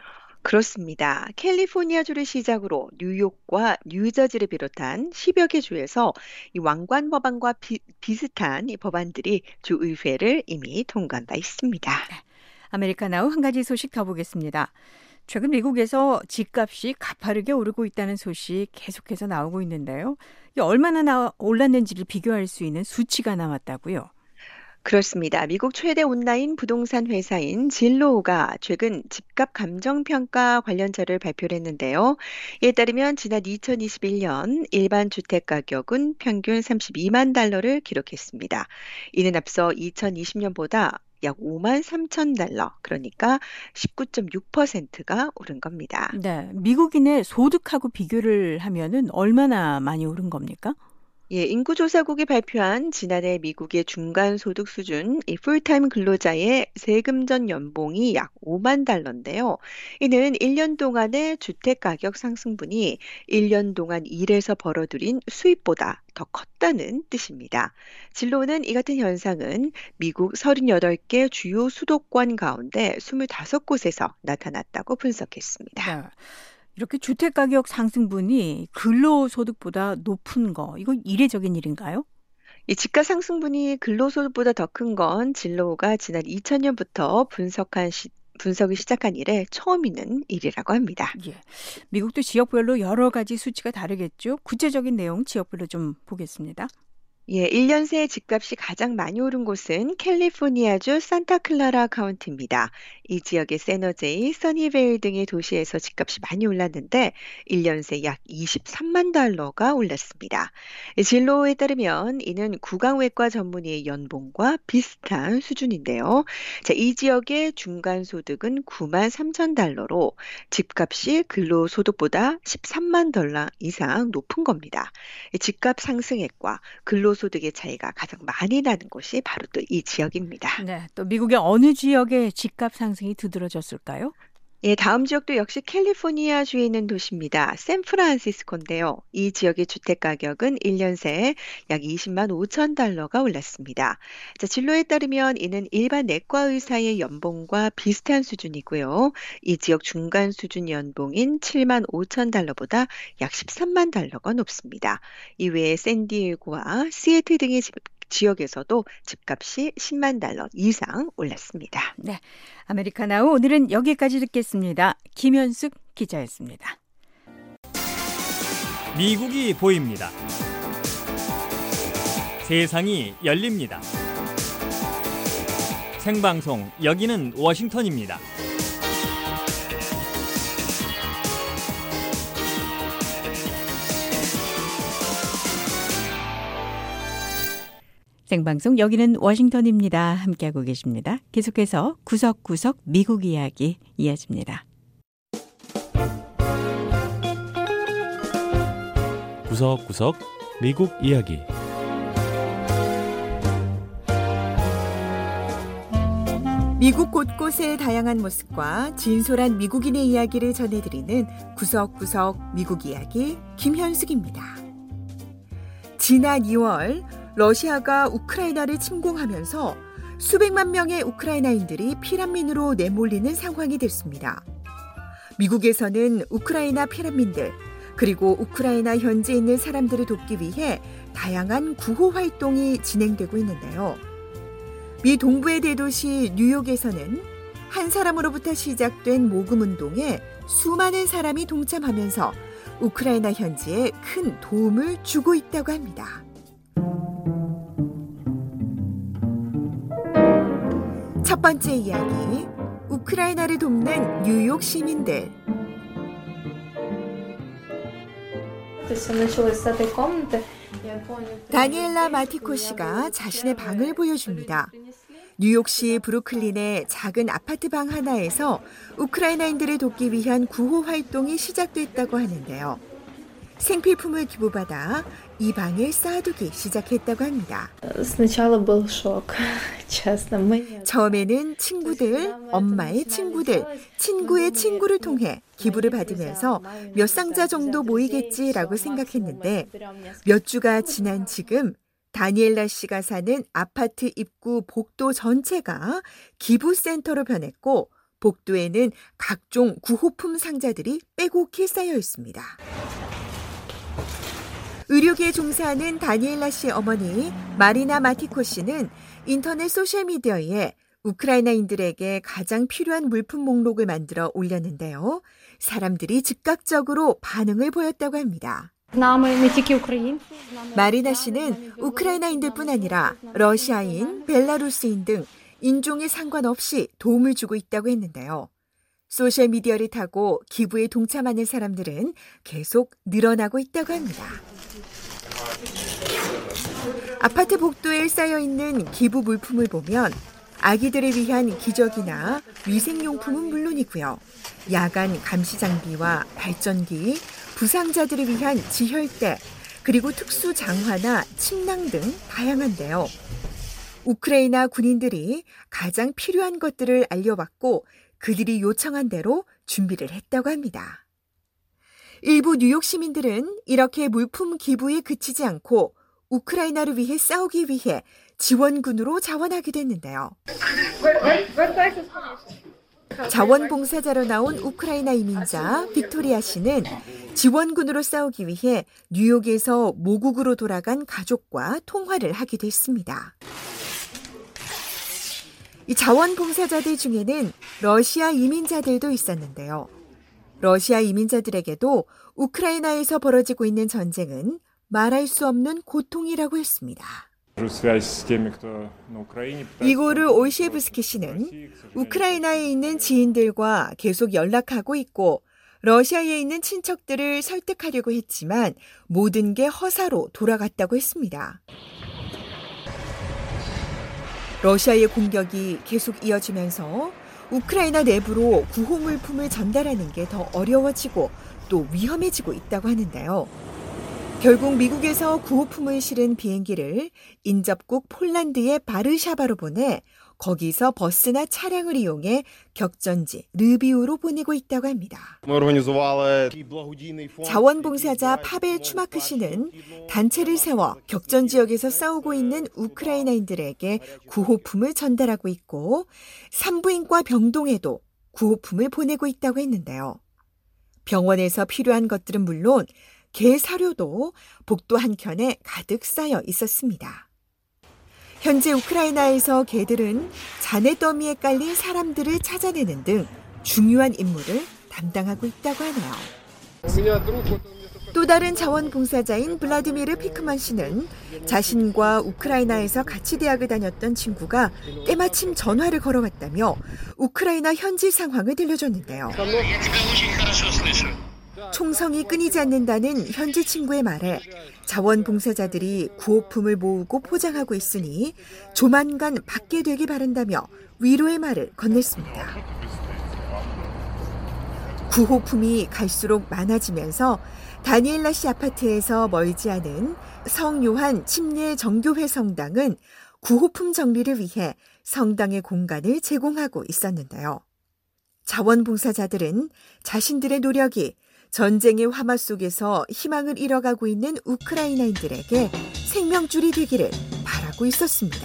그렇습니다. 캘리포니아주를 시작으로 뉴욕과 뉴저지를 비롯한 십여 개 주에서 이 왕관 법안과 비, 비슷한 이 법안들이 주의회를 이미 통과한 바 있습니다. 아메리카나우 한 가지 소식 더 보겠습니다. 최근 미국에서 집값이 가파르게 오르고 있다는 소식 계속해서 나오고 있는데요. 이게 얼마나 나, 올랐는지를 비교할 수 있는 수치가 나왔다고요? 그렇습니다. 미국 최대 온라인 부동산 회사인 질로우가 최근 집값 감정 평가 관련 자료를 발표를 했는데요. 이에 따르면 지난 이천이십일 년 일반 주택 가격은 평균 삼십이만 달러를 기록했습니다. 이는 앞서 이천이십 년보다 약 오만 삼천 달러, 그러니까 십구 점 육 퍼센트가 오른 겁니다. 네, 미국인의 소득하고 비교를 하면은 얼마나 많이 오른 겁니까? 예, 인구조사국이 발표한 지난해 미국의 중간소득 수준, 이 풀타임 근로자의 세금 전 연봉이 약 오만 달러인데요. 이는 일 년 동안의 주택가격 상승분이 일 년 동안 일해서 벌어들인 수입보다 더 컸다는 뜻입니다. 진로는 이 같은 현상은 미국 서른여덟 개 주요 수도권 가운데 스물다섯 곳에서 나타났다고 분석했습니다. 네. 이렇게 주택가격 상승분이 근로소득보다 높은 거, 이건 이례적인 일인가요? 이 집가 상승분이 근로소득보다 더 큰 건 진로우가 지난 이천 년부터 분석한 시, 분석을 시작한 이래 처음 있는 일이라고 합니다. 예. 미국도 지역별로 여러 가지 수치가 다르겠죠. 구체적인 내용 지역별로 좀 보겠습니다. 예, 일 년 새 집값이 가장 많이 오른 곳은 캘리포니아주 산타클라라 카운티입니다. 이 지역의 세너제이, 써니베일 등의 도시에서 집값이 많이 올랐는데 일 년 새 약 이십삼만 달러가 올랐습니다. 진로에 따르면 이는 구강외과 전문의의 연봉과 비슷한 수준인데요. 자, 이 지역의 중간소득은 구만 삼천 달러로 집값이 근로소득보다 십삼만 달러 이상 높은 겁니다. 집값 상승액과 근로 소득의 차이가 가장 많이 나는 곳이 바로 또 이 지역입니다. 네, 또 미국의 어느 지역의 집값 상승이 두드러졌을까요? 예, 다음 지역도 역시 캘리포니아주에 있는 도시입니다. 샌프란시스코인데요. 이 지역의 주택 가격은 일 년 새 약 이십만 오천 달러가 올랐습니다. 자, 진로에 따르면 이는 일반 내과 의사의 연봉과 비슷한 수준이고요. 이 지역 중간 수준 연봉인 칠만 오천 달러보다 약 십삼만 달러가 높습니다. 이외에 샌디에고와 시애틀 등의 집 지역에서도 집값이 십만 달러 이상 올랐습니다. 네, 아메리카나우 오늘은 여기까지 듣겠습니다. 김현숙 기자였습니다. 미국이 보입니다. 세상이 열립니다. 생방송 여기는 워싱턴입니다. 생방송 여기는 워싱턴입니다. 함께하고 계십니다. 계속해서 구석구석 미국 이야기 이어집니다. 구석구석 미국 이야기. 미국 곳곳의 다양한 모습과 진솔한 미국인의 이야기를 전해드리는 구석구석 미국 이야기 김현숙입니다. 지난 이월 러시아가 우크라이나를 침공하면서 수백만 명의 우크라이나인들이 피난민으로 내몰리는 상황이 됐습니다. 미국에서는 우크라이나 피난민들 그리고 우크라이나 현지에 있는 사람들을 돕기 위해 다양한 구호 활동이 진행되고 있는데요. 미 동부의 대도시 뉴욕에서는 한 사람으로부터 시작된 모금운동에 수많은 사람이 동참하면서 우크라이나 현지에 큰 도움을 주고 있다고 합니다. 첫 번째 이야기, 우크라이나를 돕는 뉴욕 시민들. 다니엘라 마티코 씨가 자신의 방을 보여줍니다. 뉴욕시 브루클린의 작은 아파트 방 하나에서 우크라이나인들을 돕기 위한 구호 활동이 시작됐다고 하는데요. 생필품을 기부받아 이 방에 쌓아두기 시작했다고 합니다. 처음에는 친구들, 엄마의 친구들, 친구의 친구를 통해 기부를 받으면서 몇 상자 정도 모이겠지라고 생각했는데 몇 주가 지난 지금 다니엘라 씨가 사는 아파트 입구 복도 전체가 기부센터로 변했고 복도에는 각종 구호품 상자들이 빼곡히 쌓여 있습니다. 의료계에 종사하는 다니엘라 씨의 어머니 마리나 마티코 씨는 인터넷 소셜미디어에 우크라이나인들에게 가장 필요한 물품 목록을 만들어 올렸는데요. 사람들이 즉각적으로 반응을 보였다고 합니다. 마리나 씨는 우크라이나인들뿐 아니라 러시아인, 벨라루스인 등 인종에 상관없이 도움을 주고 있다고 했는데요. 소셜미디어를 타고 기부에 동참하는 사람들은 계속 늘어나고 있다고 합니다. 아파트 복도에 쌓여있는 기부 물품을 보면 아기들을 위한 기저귀나 위생용품은 물론이고요. 야간 감시 장비와 발전기, 부상자들을 위한 지혈대, 그리고 특수 장화나 침낭 등 다양한데요. 우크라이나 군인들이 가장 필요한 것들을 알려받고 그들이 요청한 대로 준비를 했다고 합니다. 일부 뉴욕 시민들은 이렇게 물품 기부에 그치지 않고 우크라이나를 위해 싸우기 위해 지원군으로 자원하기도 했는데요. 자원봉사자로 나온 우크라이나 이민자 빅토리아 씨는 지원군으로 싸우기 위해 뉴욕에서 모국으로 돌아간 가족과 통화를 하기도 했습니다. 이 자원봉사자들 중에는 러시아 이민자들도 있었는데요. 러시아 이민자들에게도 우크라이나에서 벌어지고 있는 전쟁은 말할 수 없는 고통이라고 했습니다. 이고르 올시에브스키 씨는 우크라이나에 있는 지인들과 계속 연락하고 있고 러시아에 있는 친척들을 설득하려고 했지만 모든 게 허사로 돌아갔다고 했습니다. 러시아의 공격이 계속 이어지면서 우크라이나 내부로 구호물품을 전달하는 게 더 어려워지고 또 위험해지고 있다고 하는데요. 결국 미국에서 구호품을 실은 비행기를 인접국 폴란드의 바르샤바로 보내 거기서 버스나 차량을 이용해 격전지 르비우로 보내고 있다고 합니다. 자원봉사자 파벨 추마크 씨는 단체를 세워 격전 지역에서 싸우고 있는 우크라이나인들에게 구호품을 전달하고 있고 산부인과 병동에도 구호품을 보내고 있다고 했는데요. 병원에서 필요한 것들은 물론 개 사료도 복도 한켠에 가득 쌓여 있었습니다. 현재 우크라이나에서 개들은 잔해 더미에 깔린 사람들을 찾아내는 등 중요한 임무를 담당하고 있다고 하네요. 또 다른 자원봉사자인 블라디미르 피크만 씨는 자신과 우크라이나에서 같이 대학을 다녔던 친구가 때마침 전화를 걸어왔다며 우크라이나 현지 상황을 들려줬는데요. 총성이 끊이지 않는다는 현지 친구의 말에 자원봉사자들이 구호품을 모으고 포장하고 있으니 조만간 받게 되길 바란다며 위로의 말을 건넸습니다. 구호품이 갈수록 많아지면서 다니엘라 씨 아파트에서 멀지 않은 성요한 침례 정교회 성당은 구호품 정리를 위해 성당의 공간을 제공하고 있었는데요. 자원봉사자들은 자신들의 노력이 전쟁의 화마 속에서 희망을 잃어가고 있는 우크라이나인들에게 생명줄이 되기를 바라고 있었습니다.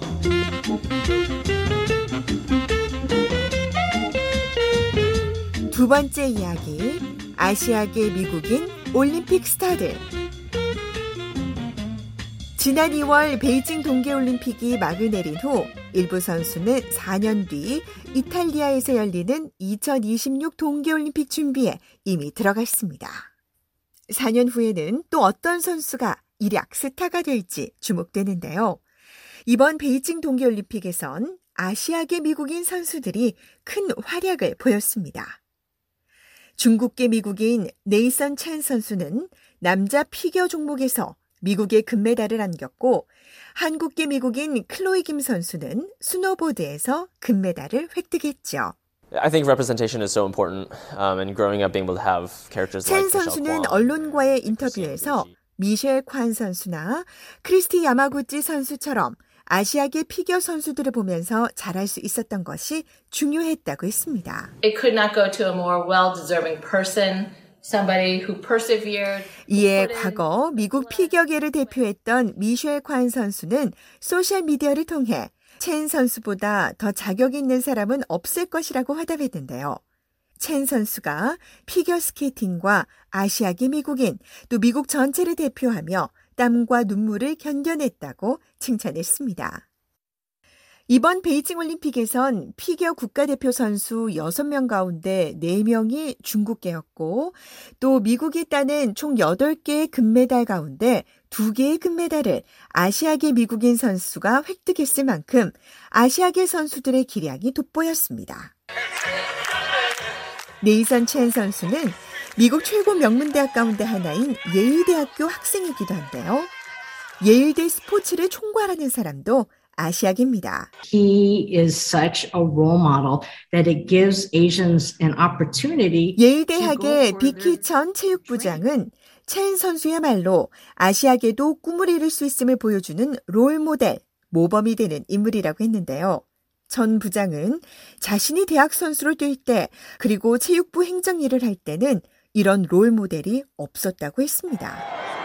두 번째 이야기, 아시아계 미국인 올림픽 스타들. 지난 이월 베이징 동계올림픽이 막을 내린 후 일부 선수는 사 년 뒤 이탈리아에서 열리는 이천이십육 동계올림픽 준비에 이미 들어갔습니다. 사 년 후에는 또 어떤 선수가 일약 스타가 될지 주목되는데요. 이번 베이징 동계올림픽에선 아시아계 미국인 선수들이 큰 활약을 보였습니다. 중국계 미국인 네이선 찬 선수는 남자 피겨 종목에서 미국의 금메달을 안겼고 한국계 미국인 클로이 김 선수는 스노보드에서 금메달을 획득했죠. I think representation is so important, um, and growing up being able to have characters like 첸 선수는 언론과의 인터뷰에서 미셸 관 선수나 크리스티 야마구치 선수처럼 아시아계 피겨 선수들을 보면서 잘할 수 있었던 것이 중요했다고 했습니다. It could not go to a more well-deserving person. Somebody who persevered. 이에 과거 미국 피겨계를 대표했던 미셸 관 선수는 소셜미디어를 통해 첸 선수보다 더 자격 있는 사람은 없을 것이라고 화답했는데요. 첸 선수가 피겨스케이팅과 아시아계 미국인, 또 미국 전체를 대표하며 땀과 눈물을 견뎌냈다고 칭찬했습니다. 이번 베이징 올림픽에선 피겨 국가대표 선수 여섯 명 가운데 네 명이 중국계였고 또 미국이 따낸 총 여덟 개의 금메달 가운데 두 개의 금메달을 아시아계 미국인 선수가 획득했을 만큼 아시아계 선수들의 기량이 돋보였습니다. 네이선 첸 선수는 미국 최고 명문대학 가운데 하나인 예일대학교 학생이기도 한데요. 예일대 스포츠를 총괄하는 사람도 아시아계입니다. He is such a role model that it gives Asians an opportunity. 예일대학의 비키천 체육부장은 첸 선수야말로 아시아계도 꿈을 이룰 수 있음을 보여주는 롤모델, 모범이 되는 인물이라고 했는데요. 전 부장은 자신이 대학 선수로 뛸 때 그리고 체육부 행정 일을 할 때는 이런 롤모델이 없었다고 했습니다.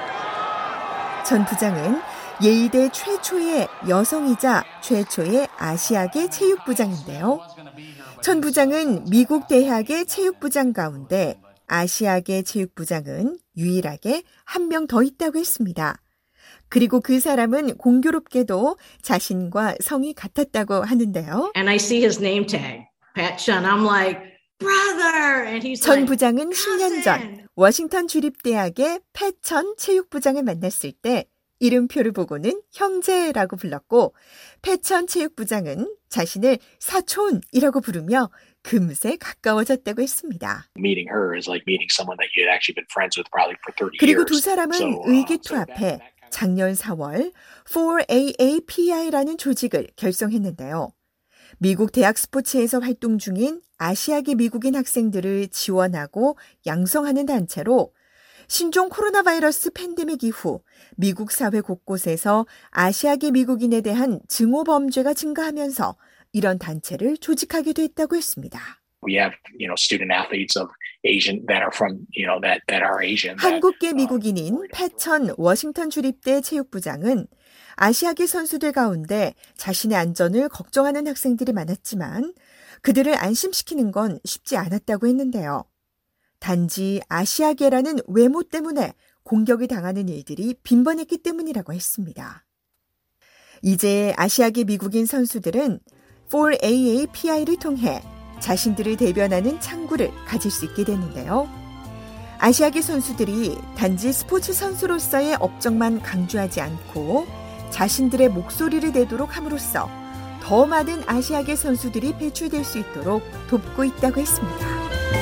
전 부장은 예일대 최초의 여성이자 최초의 아시아계 체육부장인데요. 전 부장은 미국 대학의 체육부장 가운데 아시아계 체육부장은 유일하게 한 명 더 있다고 했습니다. 그리고 그 사람은 공교롭게도 자신과 성이 같았다고 하는데요. And I see his name tag, Pat Chun. I'm like, brother. And he's 전 like, 부장은 십 년 전 워싱턴 주립대학의 패천 체육부장을 만났을 때 이름표를 보고는 형제라고 불렀고 패천 체육부장은 자신을 사촌이라고 부르며 금세 가까워졌다고 했습니다. Meeting her is like meeting someone that you had actually been friends with probably for thirty years. 그리고 두 사람은 So, uh, 의기투합해 작년 사월 포 에이 에이 피 아이라는 조직을 결성했는데요. 미국 대학 스포츠에서 활동 중인 아시아계 미국인 학생들을 지원하고 양성하는 단체로 신종 코로나 바이러스 팬데믹 이후 미국 사회 곳곳에서 아시아계 미국인에 대한 증오 범죄가 증가하면서 이런 단체를 조직하기도 했다고 했습니다. We have, you know, student athletes of Asian that are from, you know, that that are Asian. 한국계 미국인인 패천 워싱턴 주립대 체육부장은 아시아계 선수들 가운데 자신의 안전을 걱정하는 학생들이 많았지만 그들을 안심시키는 건 쉽지 않았다고 했는데요. 단지 아시아계라는 외모 때문에 공격이 당하는 일들이 빈번했기 때문이라고 했습니다. 이제 아시아계 미국인 선수들은 포 에이 에이 피 아이를 통해 자신들을 대변하는 창구를 가질 수 있게 되는데요. 아시아계 선수들이 단지 스포츠 선수로서의 업적만 강조하지 않고 자신들의 목소리를 내도록 함으로써 더 많은 아시아계 선수들이 배출될 수 있도록 돕고 있다고 했습니다.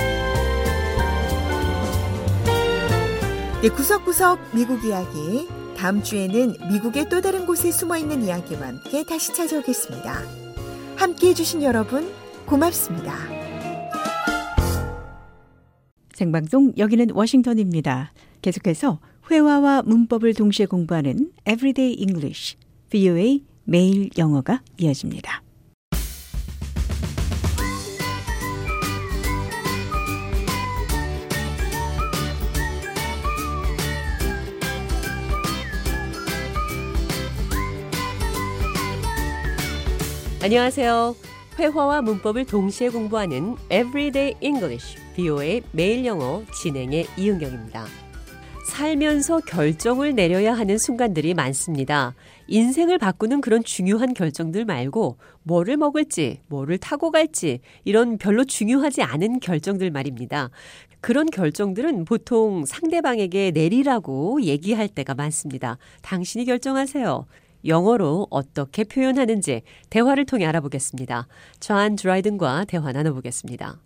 네, 구석구석 미국 이야기. 다음 주에는 미국의 또 다른 곳에 숨어있는 이야기와 함께 다시 찾아오겠습니다. 함께해 주신 여러분 고맙습니다. 생방송 여기는 워싱턴입니다. 계속해서 회화와 문법을 동시에 공부하는 Everyday English, 브이오에이 매일 영어가 이어집니다. 안녕하세요. 회화와 문법을 동시에 공부하는 Everyday English, 브이오에이 매일 영어 진행의 이은경입니다. 살면서 결정을 내려야 하는 순간들이 많습니다. 인생을 바꾸는 그런 중요한 결정들 말고 뭐를 먹을지, 뭐를 타고 갈지 이런 별로 중요하지 않은 결정들 말입니다. 그런 결정들은 보통 상대방에게 내리라고 얘기할 때가 많습니다. 당신이 결정하세요. 영어로 어떻게 표현하는지 대화를 통해 알아보겠습니다. 존 드라이든과 대화 나눠보겠습니다.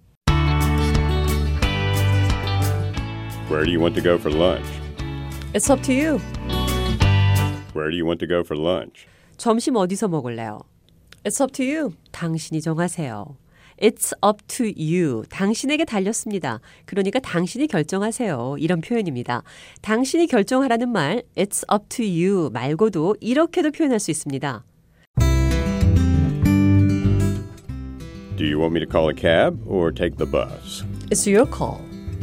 Where do you want to go for lunch? It's up to you. Where do you want to go for lunch? 점심 어디서 먹을래요? It's up to you. 당신이 정하세요. It's up to you. 당신에게 달렸습니다. 그러니까 당신이 결정하세요. 이런 표현입니다. 당신이 결정하라는 말 It's up to you 말고도 이렇게도 표현할 수 있습니다. Do you want me to call a cab or take the bus? It's your call.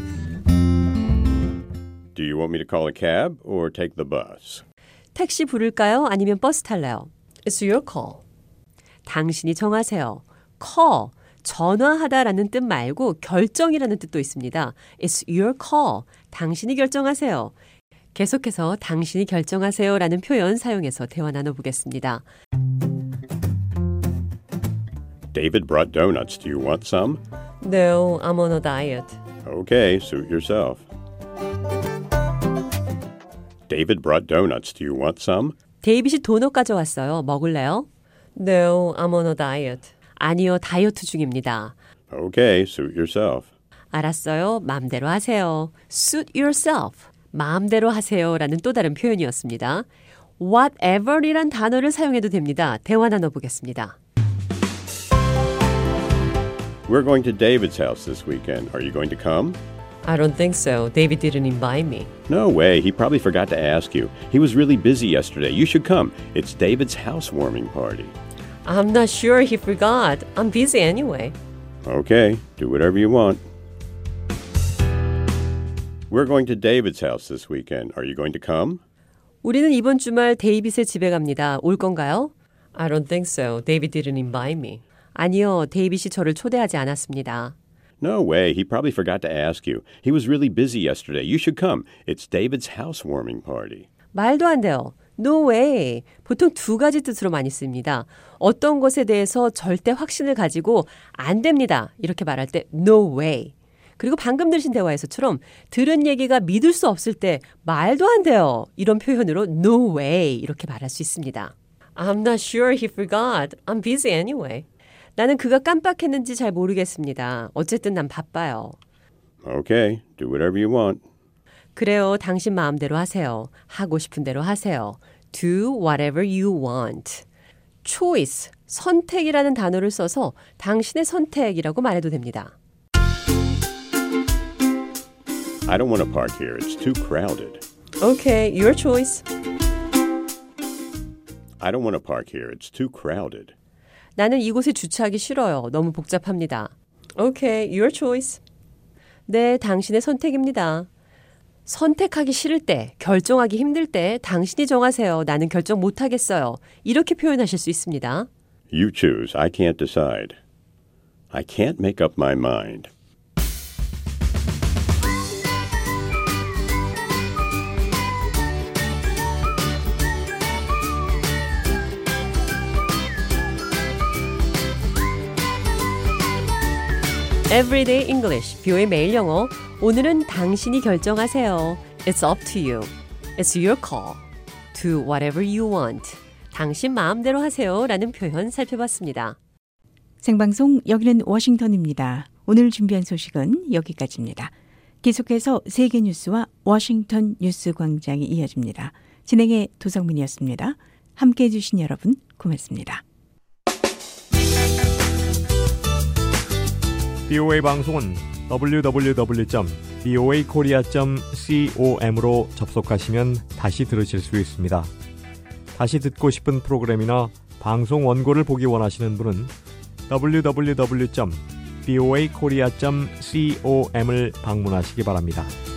Do you want me to call a cab or take the bus? 택시 부를까요? 아니면 버스 탈래요? It's your call. 당신이 정하세요. call. 전화하다라는 뜻 말고 결정이라는 뜻도 있습니다. It's your call. 당신이 결정하세요. 계속해서 당신이 결정하세요라는 표현 사용해서 대화 나눠보겠습니다. David brought donuts. Do you want some? No, I'm on a diet. Okay, suit yourself. David brought donuts. Do you want some? 데이빗이 도넛 가져왔어요. 먹을래요? No, I'm on a diet. 아니요, 다이어트 중입니다. Okay, suit yourself. 알았어요. 마음대로 하세요. Suit yourself. 마음대로 하세요라는 또 다른 표현이었습니다. whatever이란 단어를 사용해도 됩니다. 대화 나눠보겠습니다. We're going to David's house this weekend. Are you going to come? I don't think so. David didn't invite me. No way. He probably forgot to ask you. He was really busy yesterday. You should come. It's David's housewarming party. I'm not sure he forgot. I'm busy anyway. Okay, do whatever you want. We're going to David's house this weekend. Are you going to come? 우리는 이번 주말 데이빗의 집에 갑니다. 올 건가요? I don't think so. David didn't invite me. 아니요, 데이빗이 저를 초대하지 않았습니다. No way. He probably forgot to ask you. He was really busy yesterday. You should come. It's David's housewarming party. 말도 안 돼요. No way. 보통 두 가지 뜻으로 많이 씁니다. 어떤 것에 대해서 절대 확신을 가지고 안 됩니다. 이렇게 말할 때 no way. 그리고 방금 들으신 대화에서처럼 들은 얘기가 믿을 수 없을 때 말도 안 돼요. 이런 표현으로 no way 이렇게 말할 수 있습니다. I'm not sure he forgot. I'm busy anyway. 나는 그가 깜빡했는지 잘 모르겠습니다. 어쨌든 난 바빠요. Okay, do whatever you want. 그래요. 당신 마음대로 하세요. 하고 싶은 대로 하세요. Do whatever you want. choice, 선택이라는 단어를 써서 당신의 선택이라고 말해도 됩니다. I don't want to park here. It's too crowded. Okay, your choice. I don't want to park here. It's too crowded. 나는 이곳에 주차하기 싫어요. 너무 복잡합니다. Okay, your choice. 네, 당신의 선택입니다. 선택하기 싫을 때, 결정하기 힘들 때 당신이 정하세요. 나는 결정 못하겠어요. 이렇게 표현하실 수 있습니다. You choose. I can't decide. I can't make up my mind. Everyday English, 비오의 매일 영어. 오늘은 당신이 결정하세요. It's up to you. It's your call. Do whatever you want. 당신 마음대로 하세요. 라는 표현 살펴봤습니다. 생방송 여기는 워싱턴입니다. 오늘 준비한 소식은 여기까지입니다. 계속해서 세계 뉴스와 워싱턴 뉴스 광장이 이어집니다. 진행의 도성민이었습니다. 함께해 주신 여러분 고맙습니다. 비오에이 방송은 더블유 더블유 더블유 점 비오에이 코리아 점 com으로 접속하시면 다시 들으실 수 있습니다. 다시 듣고 싶은 프로그램이나 방송 원고를 보기 원하시는 분은 더블유 더블유 더블유 점 비오에이 코리아 점 com을 방문하시기 바랍니다.